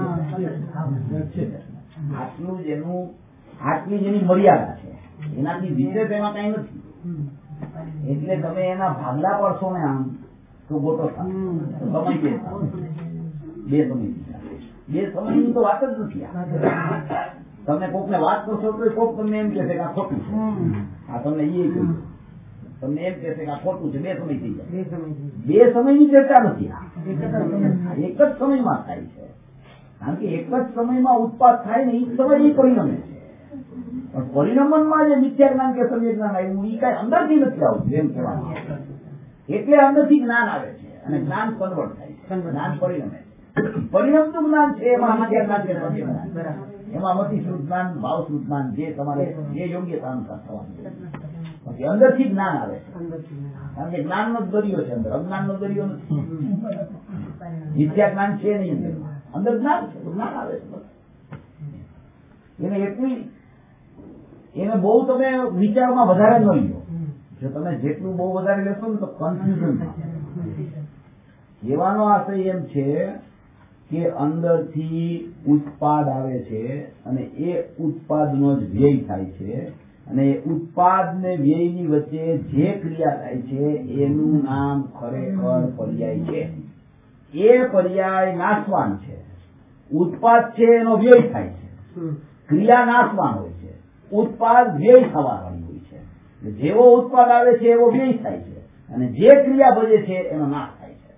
આવતું. આટલું જ એનું આટલી જ એની મર્યાદા છે, એનાથી વિશેષ એમાં કઈ નથી. એટલે તમે એના ભાગલા પડશો ને આમ તો ગોટો સમય બે બે સમય બે સમયની તો વાત જ નથી. તમે કોક ને વાત કરશો તો કોક તમને એમ કહેશે કે આ ખોટું છે, આ તમને એ કહ્યું, તમને એમ કહેશે કે આ ખોટું છે. બે સમય થઈ જાય, બે સમયની ચર્ચા નથી, એક જ સમયમાં થાય છે. કારણ કે એક જ સમયમાં ઉત્પાદ થાય ને એ સમય એ પરિણમે છે. પણ પરિણમનમાં જે મિથ્યા જ્ઞાન કે સમ્યક જ્ઞાન આવ્યું એ કઈ અંદરથી નથી આવતું એમ કહેવાનું. એટલે અંદરથી જ્ઞાન આવે છે અને જ્ઞાન કન્વર્ટ થાય છે, જ્ઞાન પરિણમે છે. પરિણમતું જ્ઞાન છે એમાં મિથ્યા જ્ઞાન કે સમ્યક જ્ઞાન, એમાં મતિશ્રુત જ્ઞાન, ભાવશ્રુત જ્ઞાન, જે તમારે જે યોગ્યતા અનુસાર થવાનું પછી અંદરથી જ્ઞાન આવે છે. કારણ કે જ્ઞાનનો જ દરિયો છે, અંદર અજ્ઞાનનો દરિયો નથી. મિથ્યા જ્ઞાન છે નહીં અંદર, અંદર જ્ઞાન છે, જ્ઞાન આવે છે. એને એટલી એને બહુ તમે વિચારમાં વધારે ન લો. જો તમે જેટલું બહુ વધારે લેશો ને તો કન્ફ્યુઝન થાય. કહેવાનો આશય એમ છે કે અંદરથી ઉત્પાદ આવે છે અને એ ઉત્પાદનો જ વ્યય થાય છે, અને એ ઉત્પાદ ને વ્યયની વચ્ચે જે ક્રિયા થાય છે એનું નામ ખરેખર પર્યાય છે. એ પર્યાય નાશવાન છે. ઉત્પાદ છે એનો વ્યય થાય છે, ક્રિયા નાશવાન હોય છે, ઉત્પાદ વ્યય થવા વાળી હોય છે. જેવો ઉત્પાદ આવે છે એવો વ્યય થાય છે, અને જે ક્રિયા ભજે છે એનો નાશ થાય છે.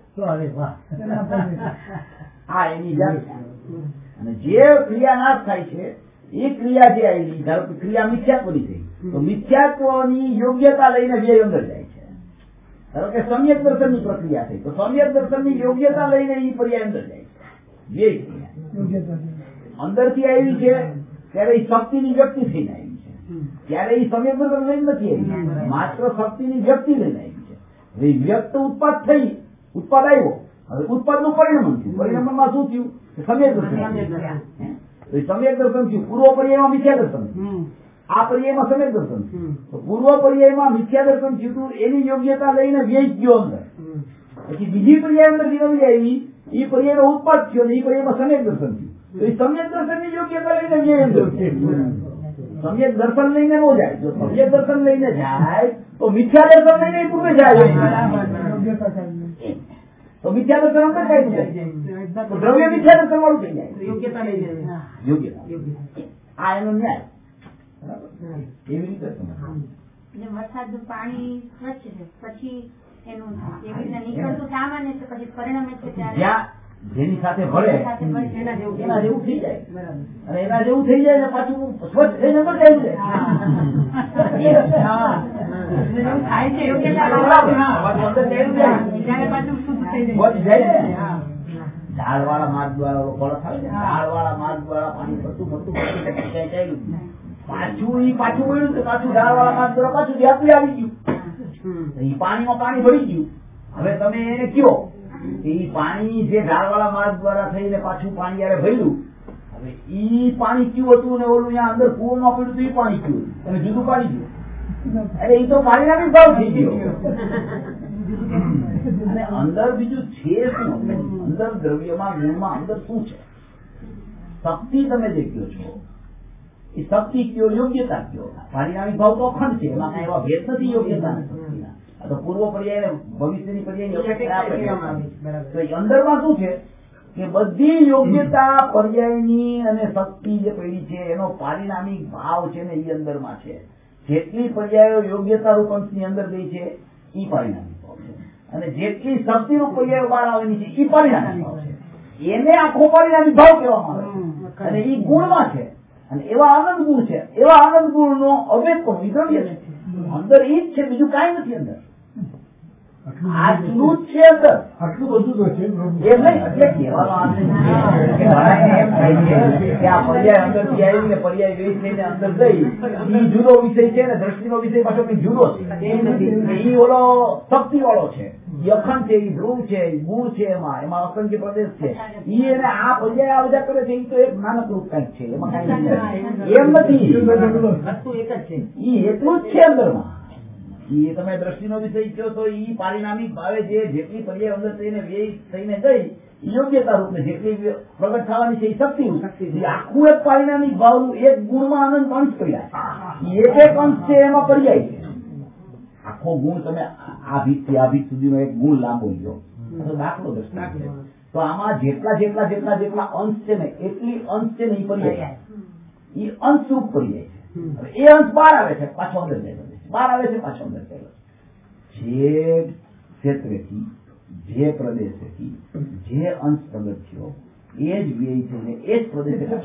આ એની વ્યાખ્યા. અને જે ક્રિયા નાશ થાય છે એ ક્રિયા જે આવી, ધારો કે ક્રિયા મિથ્યાત્વની થઈ, તો મિથ્યાત્વની યોગ્યતા લઈને વ્યય અંદર જાય છે. ધારો કે સમ્યક દર્શનની પ્રક્રિયા થઈ, તો સમ્યક દર્શનની યોગ્યતા લઈને એ પર્યાય અંદર જાય છે, વ્યય ક્રિયા અંદરથી આવી છે. ત્યારે એ શક્તિની વ્યક્તિ થઈને આવી છે, ત્યારે એ સમ્યક દર્શન લઈને નથી આવી, માત્ર શક્તિની વ્યક્તિ લઈને આવી છે. હવે વ્યક્ત ઉત્પાદ થઈ, ઉત્પાદ આવ્યો, હવે ઉત્પાદ નું પરિણમન થયું. પરિણમનમાં શું થયું? સમ્યક દર્શન. સમ્યક દર્શન થયું. પૂર્વ પર્યાયમાં મિથ્યા દર્શન, આ પર્યાયમાં સમ્યક દર્શન. તો પૂર્વ પર્યાયમાં મિથ્યા દર્શન થયું, એની યોગ્યતા લઈને વ્યય ગયો અંદર. પછી બીજી પર્યાય અંદર ધીરે આવી, એ પર્યાયનો ઉત્પાદ થયો, એ પર્યાયમાં સમ્યક દર્શન થયું. તો એ સમ્યક દર્શન ની યોગ્યતા લઈને વ્યય અંદર. સમ્યક દર્શન લઈને ન જાય. જો સમ્યક દર્શન લઈને જાય તો મિથ્યા દર્શન લઈને પૂર્વે જાય, તો મિથ્યા દર્શન અંદર કઈ જાય, તો દ્રવ્ય મિથ્યા દર્શન વાળું થઈ જાય. યોગ્યતા લઈને યોગ્યતા, આ એનો ન્યાય. એવી રીતે વરસાદનું પાણી સ્વચ્છ છે, પછી એનું એવી રીતે નીકળતું સામાન્ય છે, પછી પરિણામે છે ત્યારે જેની સાથે ભળે એના જેવું થઈ જાય, અને એના જેવું થઈ જાય ને પાછું સ્વચ્છ થઈને અંદર જાય છે. ઝાડ વાળા માર્ગ દ્વારા બળદ આવે છે, ઝાડ વાળા માર્ગ દ્વારા પાણી ફરતું ફરતું ચાલ્યું, પાછું ઈ પાછું વળ્યું તો પાછું ઝાડ વાળા માર્ગ દ્વારા પાછું વ્યાપી આવી ગયું. ઈ પાણીમાં પાણી ભળી ગયું. હવે તમે એને કયો એ પાણી જે ઝાડ વાળા માર્ગ દ્વારા થઈને પાછું પાણી જયારે ભર્યું, હવે ઈ પાણી કયું હતું ને ઓલું ત્યાં અંદર કુવામાં પડ્યું હતું એ પાણી કયું, તમે જુદું પાડી દો. અરે એ તો પાણીના બી ભાવ થઈ ગયો. અને અંદર બીજું છે શું? અંદર દ્રવ્યમાં ગુણમાં અંદર શું છે? શક્તિ તમે જે કયો છો એ શક્તિ કયો, યોગ્યતા કયો. પારિણામિક ભાવ તો અખંડ છે, એમાં કઈ એવા ભેદ નથી યોગ્યતા શક્તિના. તો પૂર્વ પર્યાય ભવિષ્યની પર્યાય તો અંદરમાં શું છે કે બધી યોગ્યતા પર્યાયની અને શક્તિ જે પડી છે એનો પારિણામિક ભાવ છે ને એ અંદરમાં છે. જેટલી પર્યાયો યોગ્યતા રૂપ અંશની અંદર ગઈ છે એ પરિણામી ભાવ છે. અને જેટલી શક્તિનું પર્યાય બહાર આવેલી છે એ પરિણામી ભાવ છે. એને આખો પરિણામી ભાવ કહેવામાં આવે છે. અને એ ગુણમાં છે. અને એવા આનંદ ગુણ છે, એવા આનંદ ગુણ નો અભેદ પણ વિદ્રવ્ય છે. અંદર એ જ છે, બીજું કાંઈ નથી અંદર. આટલું જ છે અંદર. આટલું બધું તો છે એમ નહીં એટલે કહેવાનો આ છે કે ઘણાને એમ થાય છે કે આ પર્યાય અંદરથી આવી ને પર્યાય વેચ થઈને અંદર ગઈ, એ જુદો વિષય છે ને દ્રષ્ટિનો વિષય પાછો કઈ જુદો છે. એ નથી, એ ઓલો શક્તિ વાળો છે, એ અખંડ છે, એ ધ્રુવ છે, એ ગુણ છે, એમાં એમાં અસંખ્ય પ્રદેશ છે. એ એને આ પર્યાય આ બધા કરે છે, એ તો એક નાનકડું કંઈક છે, એમાં કઈ એમ નથી. વસ્તુ એક જ છે, એ એટલું જ છે અંદરમાં. એ તમે દ્રષ્ટિનો વિષય કહો તો એ પારિણામિક ભાવે જે જેટલી પર્યાય અંદર થઈને વ્યય થઈને ગઈ યોગ્યતા રૂપને જેટલી પ્રગટ થવાની છે એ શક્તિ આખું એક પારિણામિક ભાવનું એક ગુણમાં આનંદ અંશ પડ્યા એક એક અંશ છે એમાં પર્યાય છે. આખો ગુણ તમે આ ભીત થી આ ભીત સુધીનો એક ગુણ લાંબો લ્યો તો દાખલો દ્રષ્ટિ છે. તો આમાં જેટલા જેટલા જેટલા જેટલા અંશ છે ને એટલી અંશ છે ને એ પર્યાય એ અંશ રૂપ પર્યાય છે. એ અંશ બહાર આવે છે, પાછો અંદર જાય, બહાર આવે છે, પાછો અંદર જાય. જે ક્ષેત્રેથી જે પ્રદેશેથી જે અંશ પ્રગટ થયો એ જ વ્યય છે ને એ જ પ્રદેશ બીજા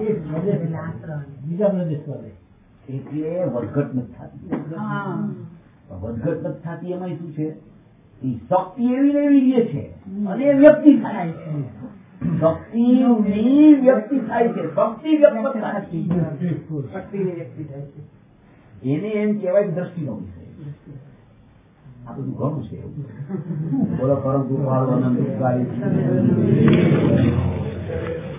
પ્રદેશ વાળે એટલે વધઘટ નથી થતી. વધઘટ નથી થતી એમાં શું છે, એ શક્તિ એવી ને એવી રહે છે અને એ વ્યક્તિ થાય છે. શક્તિની વ્યક્તિ થાય છે, શક્તિ વ્યક્ત થાય છે, શક્તિની વ્યક્તિ થાય છે. એને એમ કહેવાય દ્રષ્ટિનો વિષય. આ બધું ઘણું છે એવું. બોલો પરમ કૃપાળુ આનંદ